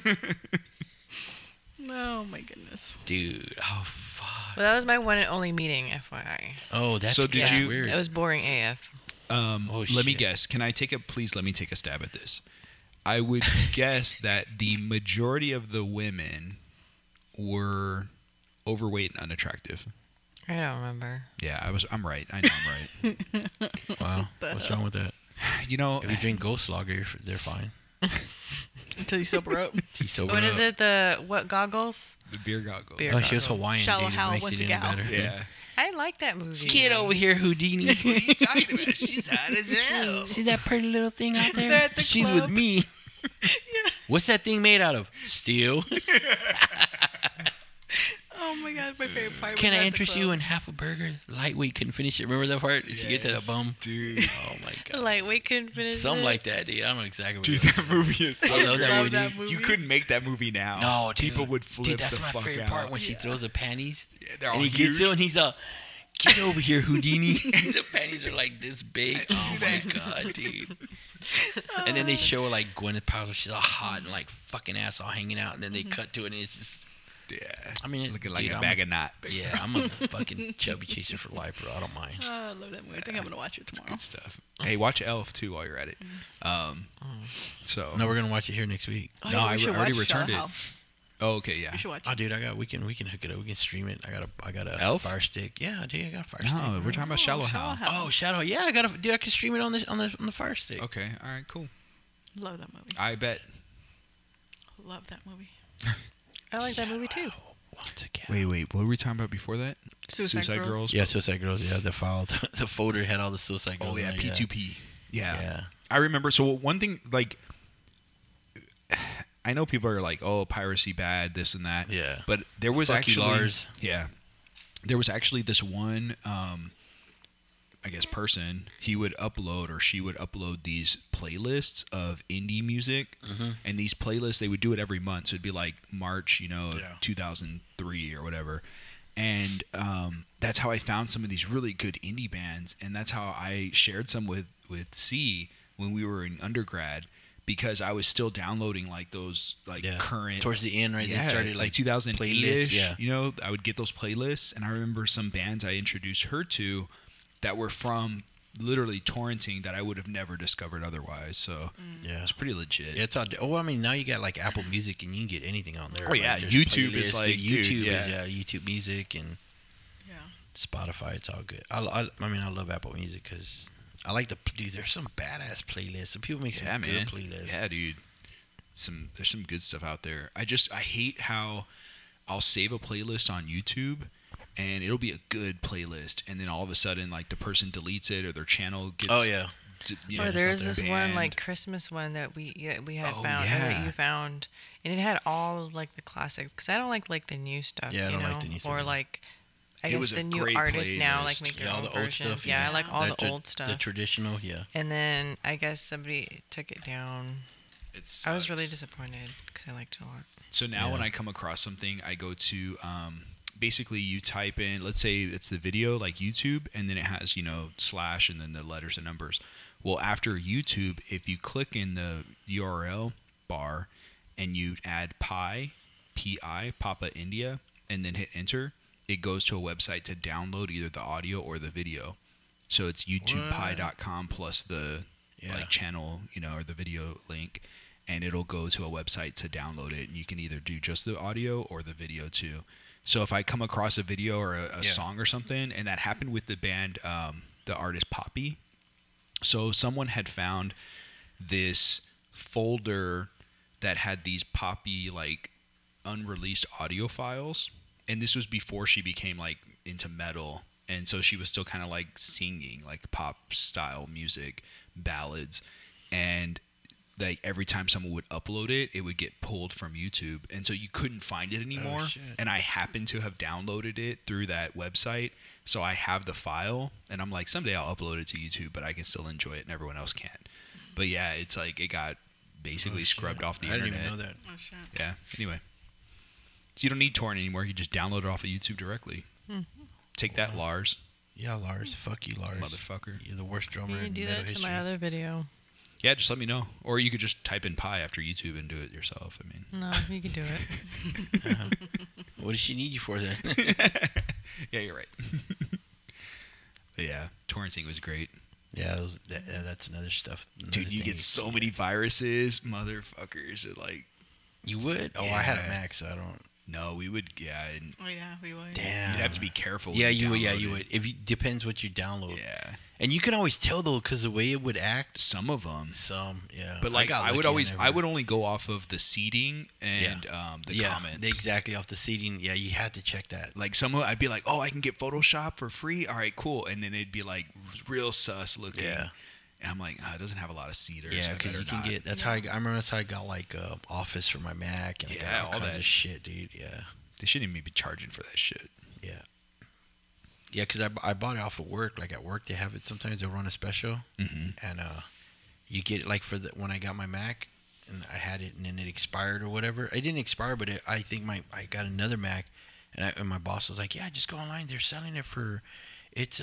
Oh my goodness. Dude, oh fuck. Well, that was my one and only meeting, FYI. Oh, that's So did that's you- weird. It was boring AF. Let me shit. guess. Please let me take a stab at this. I would guess that the majority of the women were overweight and unattractive. I don't remember. Yeah, I'm right. I know I'm right. Wow. What's wrong with that? You know, If you drink Ghost Lager, they're fine. Until you sober up. She's sober What up. is it? The what goggles? the beer goggles. Beer Oh, she was goggles. Hawaiian. Shallow dude. It Hal makes once it a even gal. better. Yeah. I like that movie. Get over here, Houdini. What are you talking about? She's hot as hell. See that pretty little thing out there? They're at the She's club. with me. What's that thing made out of? Steel. Oh my god, my favorite part. Can was I at the interest you club. in half a burger? Lightweight couldn't finish it. Remember that part? Did you get to that Yes, bum? dude. Oh my god. Lightweight couldn't finish Something it. like that, dude. I don't know exactly what Dude, it that movie is so I love great. that Love movie. that dude. movie. You couldn't make that movie now. No, dude. People would flip Dude, that's the my fuck favorite out. part when she throws the panties. Yeah, they're all And he gets huge. to it and he's get over here, Houdini. The panties are like this big. How'd Oh you do my that? god, dude. And then they show like Gwyneth Paltrow. She's all hot and like fucking ass all hanging out. And then they cut to it and it's just. Yeah. I mean, Looking like dude, a bag of knots. Yeah, I'm a fucking chubby chaser for life, bro. I don't mind. Oh, I love that movie. I think I'm gonna watch it tomorrow. Good stuff. Hey, watch Elf too while you're at it. So No, we're gonna watch it here next week. Oh, No, yeah, we I should already watch returned Shallow it. Hal. Oh, okay, yeah. We should watch Oh, it. dude, we can hook it up. We can stream it. I got a Elf? Fire Stick. Yeah, dude, I got a Fire No, Stick. we're talking about Shallow Hal. Oh, Shadow. Yeah, dude, I can stream it on the Fire Stick. Okay, all right, cool. Love that movie. I bet. Love that movie. I like that movie too. Once again. Wait, what were we talking about before that? Suicide Girls. Yeah, Suicide Girls. Yeah, the file, the folder had all the Suicide Girls. Oh yeah, in it, P2P. Yeah. Yeah. I remember. So one thing, like, I know people are like, "Oh, piracy bad, this and that." Yeah. But there was Fuck you, actually, Lars. yeah, there was actually this one, I guess, person. He would upload or she would upload these playlists of indie music, and these playlists they would do it every month. So it'd be like March, of Yeah. 2003 or whatever. And that's how I found some of these really good indie bands, and that's how I shared some with C when we were in undergrad, because I was still downloading like those Yeah. current Towards the end, right? yeah, They started like like 2008ish. playlists, yeah. I would get those playlists, and I remember some bands I introduced her to that were from literally torrenting that I would have never discovered otherwise. So Yeah. it's pretty legit. Yeah, it's all. Oh, I mean, now you got like Apple Music, and you can get anything on there. Oh, yeah, there's YouTube is playlists, like, dude, dude, YouTube is yeah. YouTube Music and Yeah. Spotify. It's all good. I mean, I love Apple Music because I like dude. There's some badass playlists. Some people make some Yeah, good man. playlists. Yeah, dude. There's some good stuff out there. I hate how I'll save a playlist on YouTube and it'll be a good playlist, and then all of a sudden like the person deletes it or their channel gets Oh yeah. Or there's something this one banned. like Christmas one that we had Oh, found, or yeah. that you found, and it had all of, like the classics. Because I don't like the new stuff. Yeah, I don't you like know? the new stuff Or either. like, I It guess was a the new great artists now like playlist. make their Yeah, all own the old versions. stuff. Yeah, I like all the That old stuff. The traditional. Yeah. And then I guess somebody took it down. It's I was really disappointed because I liked it a lot. So now Yeah. when I come across something, I go to basically you type in, let's say it's the video like YouTube, and then it has slash and then the letters and numbers. Well, after YouTube, if you click in the URL bar and you add pi, Papa India, and then hit enter, it goes to a website to download either the audio or the video. So it's YouTubePie.com plus the Yeah. channel, or the video link, and it'll go to a website to download it, and you can either do just the audio or the video too. So if I come across a video or a song or something, and that happened with the band, the artist Poppy. So someone had found this folder that had these Poppy like unreleased audio files, and this was before she became like into metal, and so she was still kind of like singing like pop style music, ballads, and like every time someone would upload it, it would get pulled from YouTube, and so you couldn't find it anymore. shit. And I happened to have downloaded it through that website, so I have the file, and I'm like, someday I'll upload it to YouTube, but I can still enjoy it, and everyone else can't. But yeah, it's like it got basically scrubbed off the I internet. didn't even know that. Oh shit. Yeah. Anyway, so you don't need torrent anymore. You just download it off of YouTube directly. Take that, Lars, Yeah, Lars. Fuck you, Lars. motherfucker. You're the worst drummer You in do metal that to history. my other video. Yeah, just let me know, or you could just type in pi after YouTube and do it yourself. I mean, No, you can do it. What does she need you for then? yeah, you're right. But yeah, torrenting was great. Yeah, that's another stuff. Dude, you get so many viruses, motherfuckers. Are like, You would? Oh, I had a Mac, so I don't. no, we would, yeah. And Oh yeah, we would. Damn. you'd have to be careful. Yeah, when you would. Yeah, download you it. would. If you depends what you download. Yeah, And you can always tell though, because the way it would act. some of them. Some, yeah. But like, got I would lucky always, never- I would only go off of the seating and the comments. exactly off the seating. Yeah, you had to check that. Like I'd be like, oh, I can get Photoshop for free. All right, cool. And then it'd be like real sus looking. Yeah. And I'm like, it doesn't have a lot of cedars. Yeah, I because better you can not. get. That's how I remember. That's how I got like Office for my Mac and I got Yeah, all all kinds that. of shit, dude. Yeah, They shouldn't even be charging for that shit. yeah, yeah. Because I bought it off of work. Like at work, they have it. Sometimes they'll run a special, Mm-hmm. and you get it like when I got my Mac, and I had it, and then it expired or whatever. It didn't expire, but I think I got another Mac, and my boss was like, yeah, just go online. They're selling it for, it's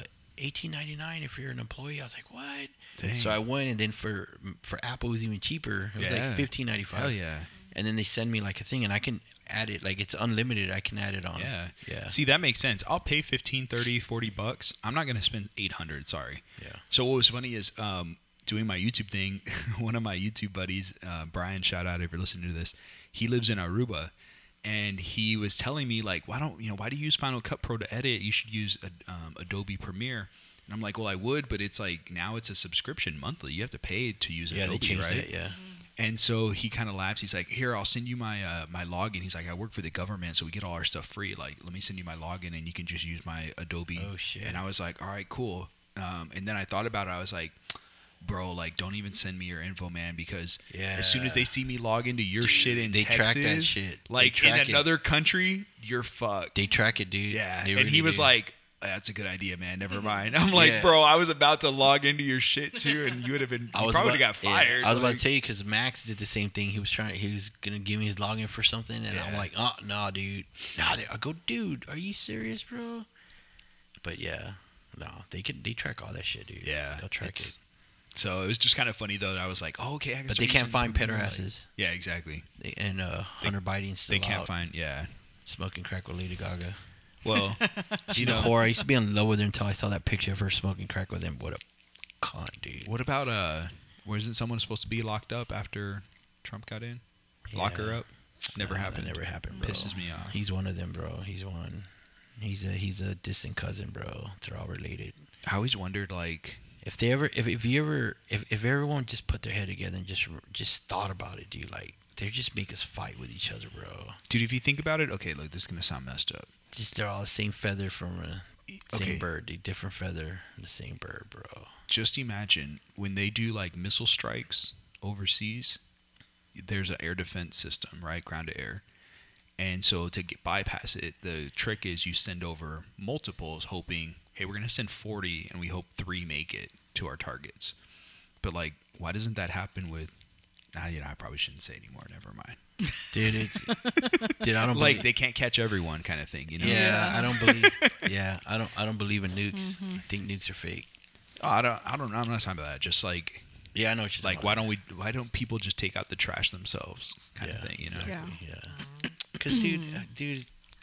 $18.99 if you're an employee. I was like, what? Dang. So I went, and then for Apple it was even cheaper. It was Yeah. like $15.95. Hell yeah. And then they send me like a thing, and I can add it. Like it's unlimited. I can add it on. Yeah. Yeah. See, that makes sense. I'll pay 15, 30, 40 bucks. I'm not going to spend 800. Sorry. Yeah. So what was funny is doing my YouTube thing, one of my YouTube buddies, Brian, shout out if you're listening to this, he lives in Aruba. And he was telling me like, why do you use Final Cut Pro to edit? You should use Adobe Premiere. And I'm like, well, I would, but it's like now it's a subscription monthly. You have to pay to use Yeah, Adobe, they changed right? it. Yeah. And so he kind of laughs. He's like, here, I'll send you my my login. He's like, I work for the government, so we get all our stuff free. Like, let me send you my login, and you can just use my Adobe. Oh, shit. And I was like, all right, cool. And then I thought about it. I was like, bro, like, don't even send me your info, man, because as soon as they see me log into your shit in they Texas, track that shit. like They track in another country, you're fucked. They track it, dude. Yeah. They And really he was do. like, that's a good idea, man. Never mind. I'm like, Yeah. bro, I was about to log into your shit too, and you would have been, you probably would have got fired. I was about like- to tell you because Max did the same thing. He was gonna give me his login for something, and I'm Yeah. like, oh no, dude, nah. I go, dude, are you serious, bro? But yeah, no, they track all that shit, dude. Yeah, they'll track it's- it. So it was just kind of funny though that I was like, oh, okay, I can But start they can't using find Premiere, pedo like- asses. Yeah, exactly. And Hunter Biden still They can't out find. Yeah. smoking crack with Lady Gaga. Well, She's a whore. I used to be in love with her until I saw that picture of her smoking crack with him. What a cunt, dude. what about wasn't someone supposed to be locked up after Trump got in? Lock her Yeah. up. Never Nah, happened. That never happened, bro. Pisses me off. He's one of them, bro. He's one. He's a distant cousin, bro. They're all related. I always wondered, like, If everyone just put their head together and just thought about it, dude, like they just make us fight with each other, bro. dude, if you think about it, okay, look, this is gonna sound messed up. Just they're all the same feather from a same Okay. bird, dude. Different feather, the same bird, bro. Just imagine when they do like missile strikes overseas, there's an air defense system, right? Ground to air. And so to bypass it, the trick is you send over multiples hoping, hey, we're going to send 40 and we hope 3 make it to our targets. But like, why doesn't that happen with, I probably shouldn't say anymore. Never mind. Dude, it's dude. I don't Like believe, they can't catch everyone kind of thing, you know? Yeah, I don't believe. Yeah, I don't believe in nukes. I think nukes are fake. Oh, I'm not talking about that. Just like, Yeah, I know what you're like, talking about. why don't people just take out the trash themselves kind of thing, you know? Yeah. Yeah. Because, dude,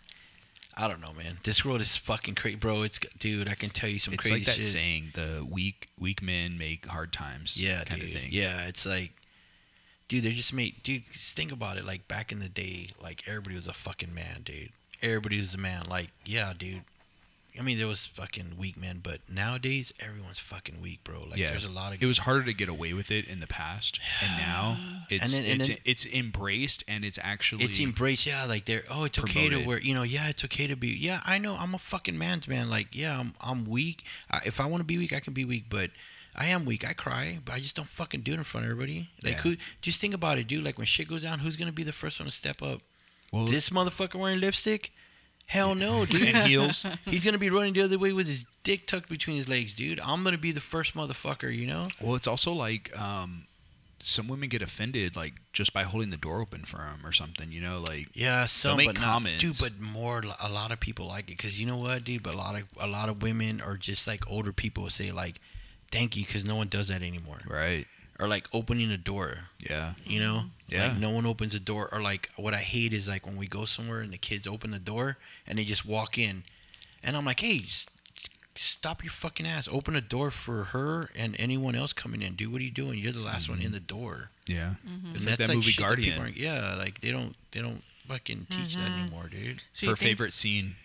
I don't know, man. This world is fucking crazy, bro. Dude, I can tell you some It's crazy like that shit. saying, the weak men make hard times. Yeah, kind dude. of thing. Yeah, it's like, dude, they're just dude, just think about it. Like, back in the day, like, everybody was a fucking man, dude. Everybody was a man. Like, yeah, dude. I mean, there was fucking weak men, but nowadays, everyone's fucking weak, bro. Like, yeah. there's a lot of... It was harder to get away with it in the past, and now it's And then- it's embraced and it's actually It's embraced, yeah. Like it's okay to promoted. wear, yeah, it's okay to be, yeah. I know, I'm a fucking man's man. Like, yeah, I'm weak. If I want to be weak, I can be weak. But I am weak. I cry, but I just don't fucking do it in front of everybody. Like, Yeah. just think about it, dude. Like, when shit goes down, who's gonna be the first one to step up? well, This motherfucker wearing lipstick? Hell no, dude. and heels. He's gonna be running the other way with his dick tucked between his legs, dude. I'm gonna be the first motherfucker, you know? Well, it's also like some women get offended like just by holding the door open for them or something, you know, like Yeah, some make but comments. not, dude. But a lot of people like it because you know what, dude. But a lot of women or just like older people will say like, "Thank you," because no one does that anymore. right. Or like opening a door, Yeah. you know. Yeah. Like no one opens a door. Or like what I hate is like when we go somewhere and the kids open the door and they just walk in, and I'm like, "Hey, just stop your fucking ass. Open a door for her and anyone else coming in. Dude, what are you doing? You're the last one in the door. Yeah. Mm-hmm. It's And like that's that movie shit that people Guardian. aren't- yeah, like they don't fucking teach that anymore, dude. So Her you think- favorite scene.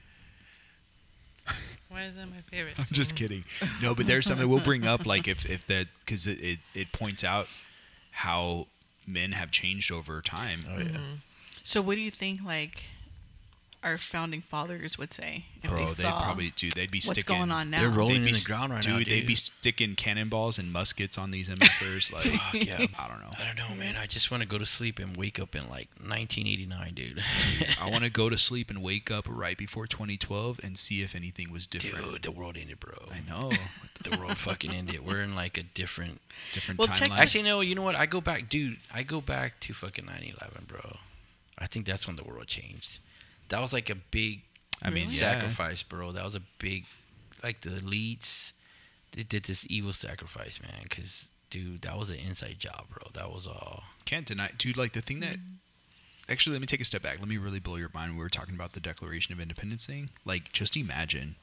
Why is that my favorite? I'm just kidding. No, but there's something we'll bring up, like if that, because it points out how men have changed over time. Oh yeah. So what do you think, like, our founding fathers would say if Bro, they they'd saw probably, dude, they'd be what's sticking. going on now? They're rolling They'd in be the ground right dude, now, they'd be dude. sticking cannonballs and muskets on these MFers. Like, Fuck, yeah. I don't know. I don't know, man. I just want to go to sleep and wake up in like 1989, dude. I want to go to sleep and wake up right before 2012 and see if anything was different. Dude, the world ended, bro. I know. The world fucking ended. We're in like a different. Different Well, check timeline. Actually, no. You know what? I go back, dude. I go back to fucking 9/11, bro. I think that's when the world changed. That was like a big I mean, yeah. sacrifice, bro. That was a big, like the elites, they did this evil sacrifice, man. Because, dude, that was an inside job, bro. That was all. Can't deny, dude. Like the thing that, actually, let me take a step back. Let me really blow your mind. We were talking about the Declaration of Independence thing. Like, just imagine.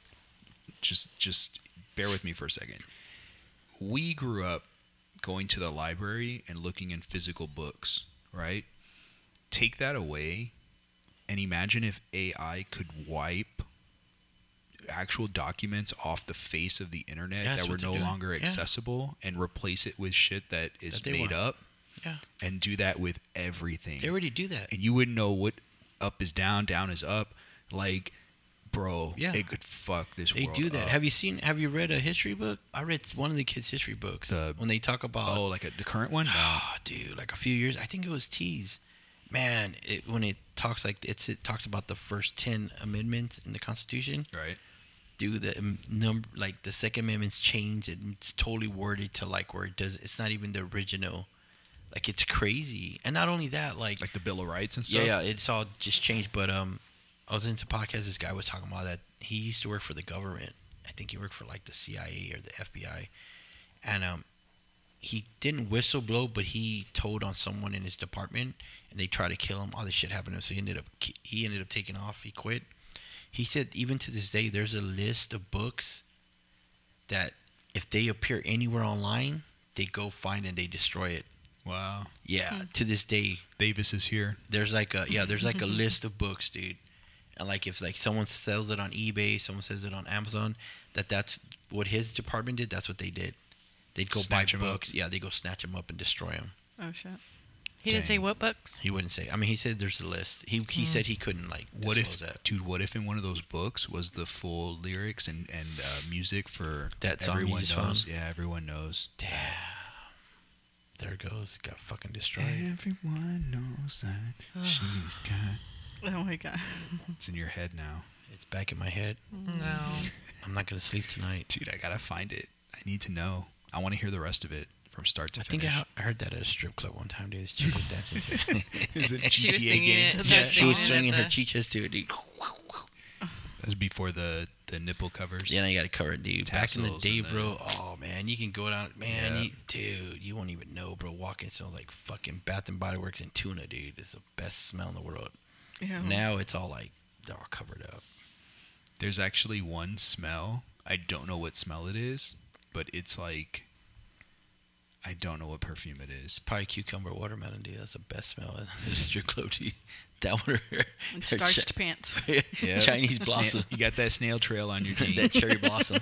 Just bear with me for a second. We grew up going to the library and looking in physical books, right? Take that away, and imagine if AI could wipe actual documents off the face of the internet Yeah, that's that were what they're no doing. longer Yeah. accessible and replace it with shit that is That they made want. up, Yeah. and do that with everything. They already do that. And you wouldn't know what up is down is up. Like, bro, Yeah. it could fuck this They world do that. up. Have you read a history book? I read one of the kids' history books. When they talk about Oh, like the current one? No. Oh, dude, like a few years. I think it was T's. Man, when it talks like it talks about the first 10 amendments in the Constitution. Right. Dude, the number like the Second Amendment's changed. It's totally worded to like where it does. It's not even the original. Like it's crazy. And not only that, like Like the Bill of Rights and stuff? yeah, it's all just changed. But I was into a podcast. This guy was talking about that he used to work for the government. I think he worked for like the CIA or the FBI, and he didn't whistle blow, but he told on someone in his department, and they tried to kill him. All this shit happened to him, so he ended up taking off. He quit. He said even to this day, there's a list of books that if they appear anywhere online, they go find and they destroy it. Wow. Yeah, to this day, Davis is here. there's like a list of books, dude. And like if like someone sells it on eBay, someone sells it on Amazon, that's what his department did. That's what they did. They'd go Snatch 'em buy up. books. Yeah, they go snatch them up and destroy them. Oh shit. He didn't say Dang. what books. He wouldn't say. I mean, he said there's a list. He said he couldn't like. What if, disclose that. dude? What if in one of those books was the full lyrics and music for That song you everyone just knows? found? Yeah, everyone knows. Damn. There it goes. Got fucking destroyed. Everyone knows that she's got. Oh my god. It's in your head now, It's back in my head. No. I'm not gonna sleep tonight. dude. I gotta find it. I need to know. I want to hear the rest of it from start to I think finish. I heard that at a strip club one time, dude. This chick was dancing to it. Is it She was GTA singing games? it. Yeah, They're she was singing swinging at her the- chichas to it, dude. That was before the nipple covers. Yeah, I got it covered, dude. Back in the Tassels day, and the- bro. Oh man, you can go down, man. Yeah. Dude, you won't even know, bro. Walking smells like fucking Bath and Body Works and tuna, dude. It's the best smell in the world. Yeah. Now it's all like they're all covered up. There's actually one smell. I don't know what smell it is, but it's like I don't know what perfume it is. Probably cucumber watermelon, dude. That's the best smell in the strip club, dude. That one, her And starched pants. Yeah. Chinese blossom, You got that snail trail on your jeans. that cherry blossom.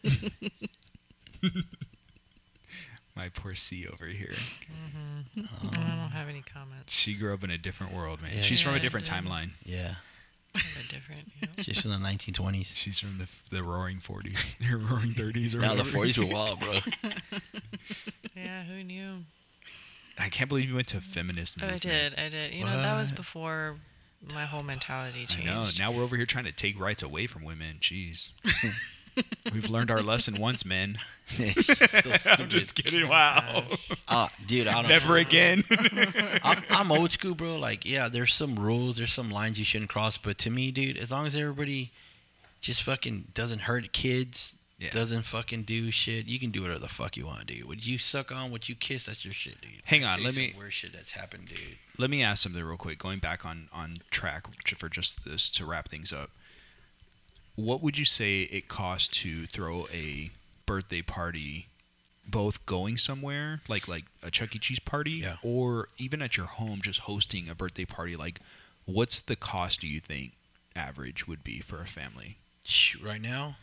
My poor C over here. I don't have any comments. She grew up in a different world, man. Yeah. She's from a Yeah, different yeah. timeline. Yeah, But different. You know? she's from the 1920s. She's from the roaring 40s. Or roaring 30s or Now the whatever. 40s were wild, bro. Yeah, who knew? I can't believe you went to feminist Oh, movement. I did. You know, that was What? before my whole mentality I changed. know. Now we're over here trying to take rights away from women. Jeez. We've learned our lesson once, men. It's still I'm stupid. just kidding. Wow. Dude, I don't Never again. I'm old school, bro. Like, yeah, there's some rules, there's some lines you shouldn't cross. But to me, dude, as long as everybody just fucking doesn't hurt kids, Yeah. doesn't fucking do shit, you can do whatever the fuck you want, dude. Would you suck on what you kiss? That's your shit, dude. Hang I'll on, tell let you me- some weird shit that's happened, dude. Let me ask something real quick. Going back on track for just this to wrap things up. what would you say it costs to throw a birthday party, both going somewhere like a Chuck E. Cheese party, Yeah. or even at your home, just hosting a birthday party? Like, what's the cost do you think average would be for a family? Right now,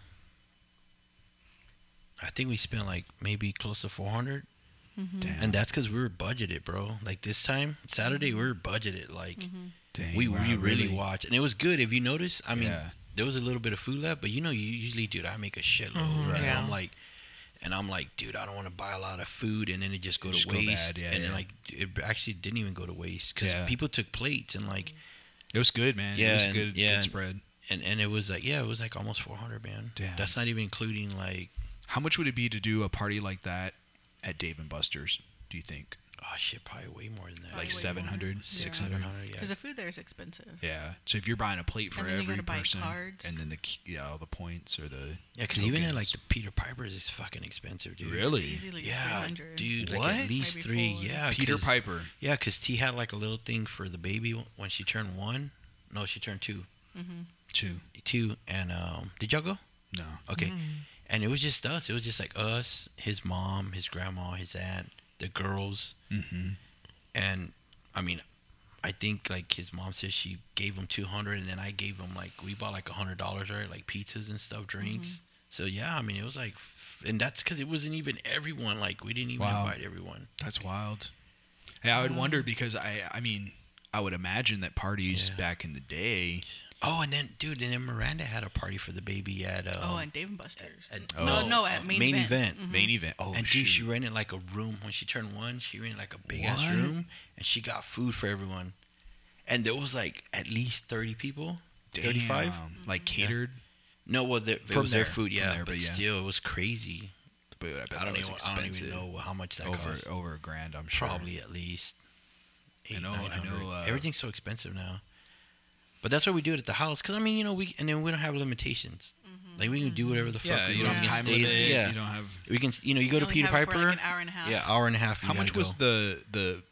I think we spent like maybe close to 400, Damn. and that's because we were budgeted, bro. Like this time Saturday, we were budgeted. Like Dang, we wow, really watched, and it was good. If you notice, I mean, Yeah. there was a little bit of food left, but you usually, dude, I make a shitload. Right? yeah. I'm like, dude, I don't want to buy a lot of food and then it just go Just to go waste. bad, yeah, and yeah. like, it actually didn't even go to waste because Yeah. people took plates and like, It was good, man. Yeah, it was and- good, yeah, good and- spread. and it was like, yeah, it was like almost 400, man. Damn. That's not even including like, How much would it be to do a party like that at Dave and Buster's, do you think? oh shit, probably way more than that. Probably Like way 700, more. 600? 700, yeah. Because the food there is expensive. Yeah. So if you're buying a plate for And then you every gotta buy person, cards. and then all the points or the Yeah, because even at like tokens. the Peter Piper's is fucking expensive, dude. Really? It's easily Yeah, 300. dude. What? Like at least Maybe 3. 4. Yeah, Peter 'cause- Piper. Yeah, because T had like a little thing for the baby when she turned 1. No, she turned 2. 2. And did y'all go? No. Okay. And it was just us. It was just like us, his mom, his grandma, his aunt, the girls. Mm-hmm. And I mean, I think like his mom said she gave him 200, and then I gave him like, we bought like $100, right? Like pizzas and stuff, drinks. So yeah, I mean, it was like, and that's because it wasn't even everyone. Like we didn't even Wow. invite everyone. That's wild. Hey, I would wonder because I mean, I would imagine that parties Yeah. back in the day. Oh, and then dude, and then Miranda had a party for the baby at and Dave and Buster's. Oh. No, at main event. Main event. Oh, and shoot. dude, she rented like a room when she turned 1. She rented like a big ass What? room, and she got food for everyone. And there was like at least 30 people, 35. Damn. Like catered. No, well, it From was their there, food, from yeah, there, but but yeah. still, it was crazy. But I, bet I don't that was even expensive. know how much that over cost. over $1,000, I'm sure. Probably at least. I 800, know, 900. Everything's so expensive now. But that's why we do it at the house, because I mean, we don't have limitations. Like we can do whatever the fuck Yeah, we you want. don't have time We can limit. stay- Yeah, You don't have. we can. You go to only Peter have it for, Piper. like, an hour and a half. Yeah, hour and a half. How much was the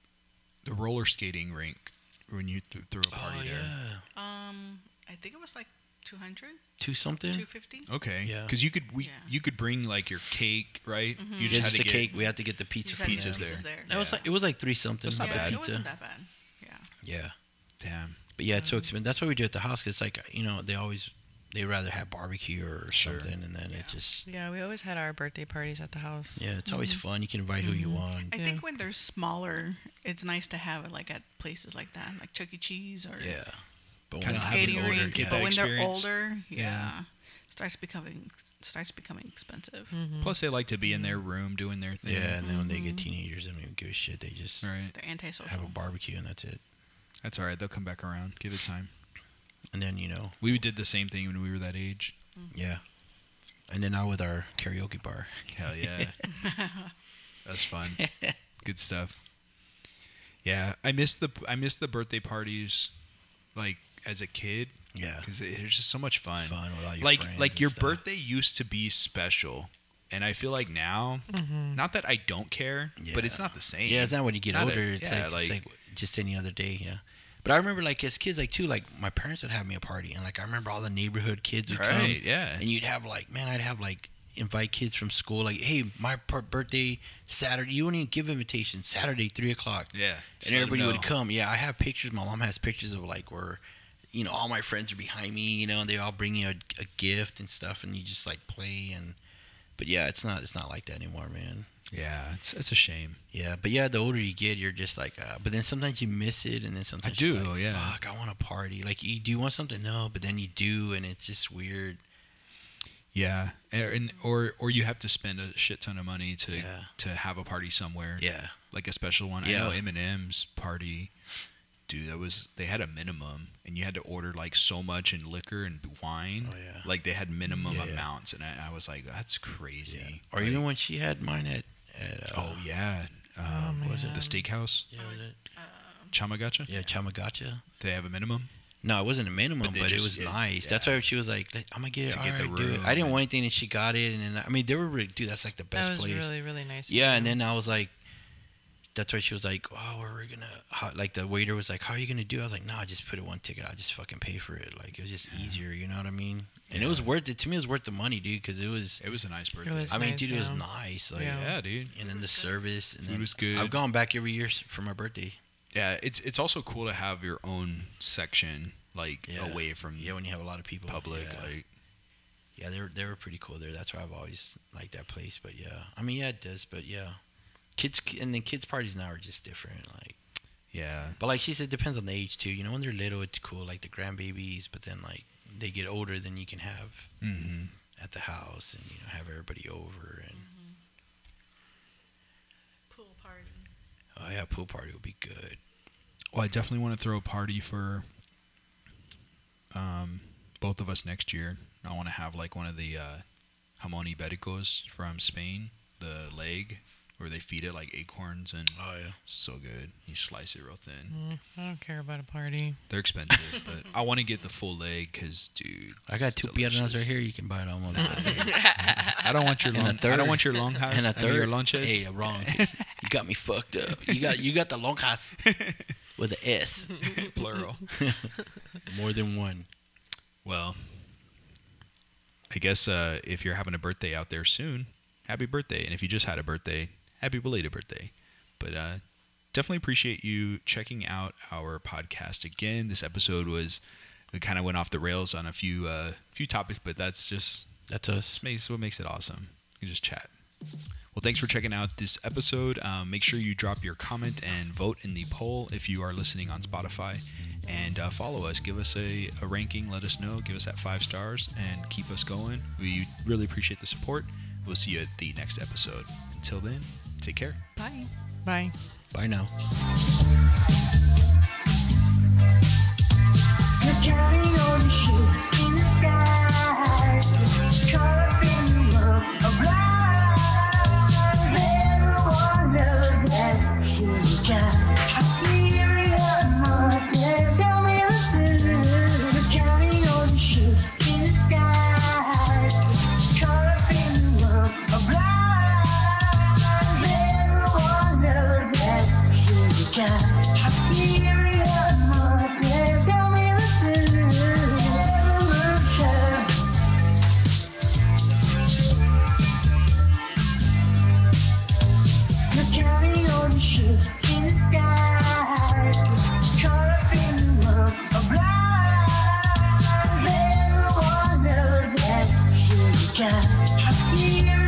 roller skating rink when you threw a party there? Yeah, I think it was like 200, 2 something. 250. Okay. Yeah. Because you Yeah. could bring like your cake, right? You Yeah, had just to a get cake. We had to get the pizza. Just from had pizzas them. there. That was Yeah. like, it was like 3 something. That's not Yeah, bad. it wasn't that bad. Yeah. Yeah, Damn. but yeah, it's so expensive. That's why we do it at the house. 'Cause it's like they rather have barbecue or Sure. something, and then it just Yeah, we always had our birthday parties at the house. yeah, it's always fun. You can invite who you want. I Yeah. think when they're smaller, it's nice to have it like at places like that, like Chuck E. Cheese or Yeah, but Kinda when- have an skating older- rink. get But that when they're experience. older, Yeah. starts becoming expensive. Plus, they like to be in their room doing their thing. yeah, and then when they get teenagers, they don't even give a shit. They just Right. They're have a antisocial. barbecue and that's it. That's all right. They'll come back around. Give it time. And then We did the same thing when we were that age. yeah, and then now with our karaoke bar. Hell yeah. That's fun. Good stuff. Yeah, I miss the birthday parties, like as a kid, Yeah, because there's just so much fun. fun with all your Like friends and your stuff. birthday used to be special, and I feel like now, not that I don't care, but it's Yeah. not the same. Yeah, it's not when you get Not older. a- It's, yeah, like, it's like just any other day. Yeah. But I remember, like, as kids, like, too, like, my parents would have me a party. And, like, I remember all the neighborhood kids would come. Right, yeah. And you'd have, like, man, I'd have, like, invite kids from school. Like, hey, my birthday, Saturday. You wouldn't even give invitations. Saturday, 3 o'clock. Yeah, And everybody would come. Yeah, I have pictures. My mom has pictures of, like, where, all my friends are behind me, and they all bring you a gift and stuff. And you just, like, play. But, yeah, it's not like that anymore, man. Yeah, it's a shame. Yeah, but yeah, the older you get, you're just like, but then sometimes you miss it, and then sometimes do, you're like, yeah. fuck, I want a party. Like, do you want something? No, but then you do, and it's just weird. Yeah, or you have to spend a shit ton of money Yeah. to have a party somewhere. Yeah, Like a special one. Yeah. I know Eminem's party, dude. They had a minimum, and you had to order like so much in liquor and wine. Oh, yeah. Like they had minimum Yeah, yeah. amounts, and I was like, that's crazy. or Like, even when she had mine at oh yeah, man. was it the steakhouse? yeah, was it? Chamagacha? Yeah, Chamagacha. They have a minimum. No, it wasn't a minimum, But they but it just- was yeah, nice. That's yeah. why she was like, I'm gonna get it. To All get the right, do it. room I didn't and- want anything, and she got it, and then I mean, they were really, dude. That's like the best That was place. really, really nice. of Yeah, and them. then I was like, that's why she was like, oh, we're gonna, like the waiter was like, how are you gonna do it? I was like, nah, just put it one ticket. I'll just fucking pay for it. Like, it was just easier, you know what I mean? And it was worth it. To me, it was worth the money, dude, because it was a nice birthday. was I mean, nice, dude, it was yeah. nice. Like, Yeah, dude. and then the service. And Food then was good. I've gone back every year for my birthday. Yeah, it's also cool to have your own section, like, away from when you have a lot of people. public. Yeah. Like, Yeah, they were pretty cool there. That's why I've always liked that place. But yeah, I mean, yeah, it does. But yeah, kids parties now are just different. Like, yeah. but like she said, it depends on the age too. You know, when they're little, it's cool, like the grandbabies. But then like they get older, then you can have Mm-hmm. at the house and have everybody over and Pool party. oh yeah, pool party would be good. Well, I definitely want to throw a party for both of us next year. I want to have like one of the jamón ibéricos from Spain, the leg, where they feed it like acorns and Oh yeah, so good. You slice it real thin. I don't care about a party. They're expensive, but I want to get the full leg because, dude, I got it's 2 piernas right delicious. here. You can buy it almost. I don't want your And a long. I third. don't want your lonjas And a third. your lunches. Hey, wrong. You got me fucked up. You got the lonjas with an S. Plural. More than one. Well, I guess if you're having a birthday out there soon, happy birthday. And if you just had a birthday, happy belated birthday. But definitely appreciate you checking out our podcast again. This episode we kind of went off the rails on a few topics, but that's us. what makes it awesome. You can just chat. Well, thanks for checking out this episode. Make sure you drop your comment and vote in the poll if you are listening on Spotify. And follow us. Give us a ranking. Let us know. Give us that 5 stars and keep us going. We really appreciate the support. We'll see you at the next episode. Until then, take care. Bye. Bye. Bye now. You're carrying on the ship in the sky, chopping up a blind. Everyone knows that you can. I hear your mother tell me the truth. You're carrying on the ship in the sky, chopping up a blind. Everyone knows that you can. I hear your mother tell me the truth. Evolution. You're carrying on the ship in the sky, chopping up a blind. Everyone knows that you can. I hear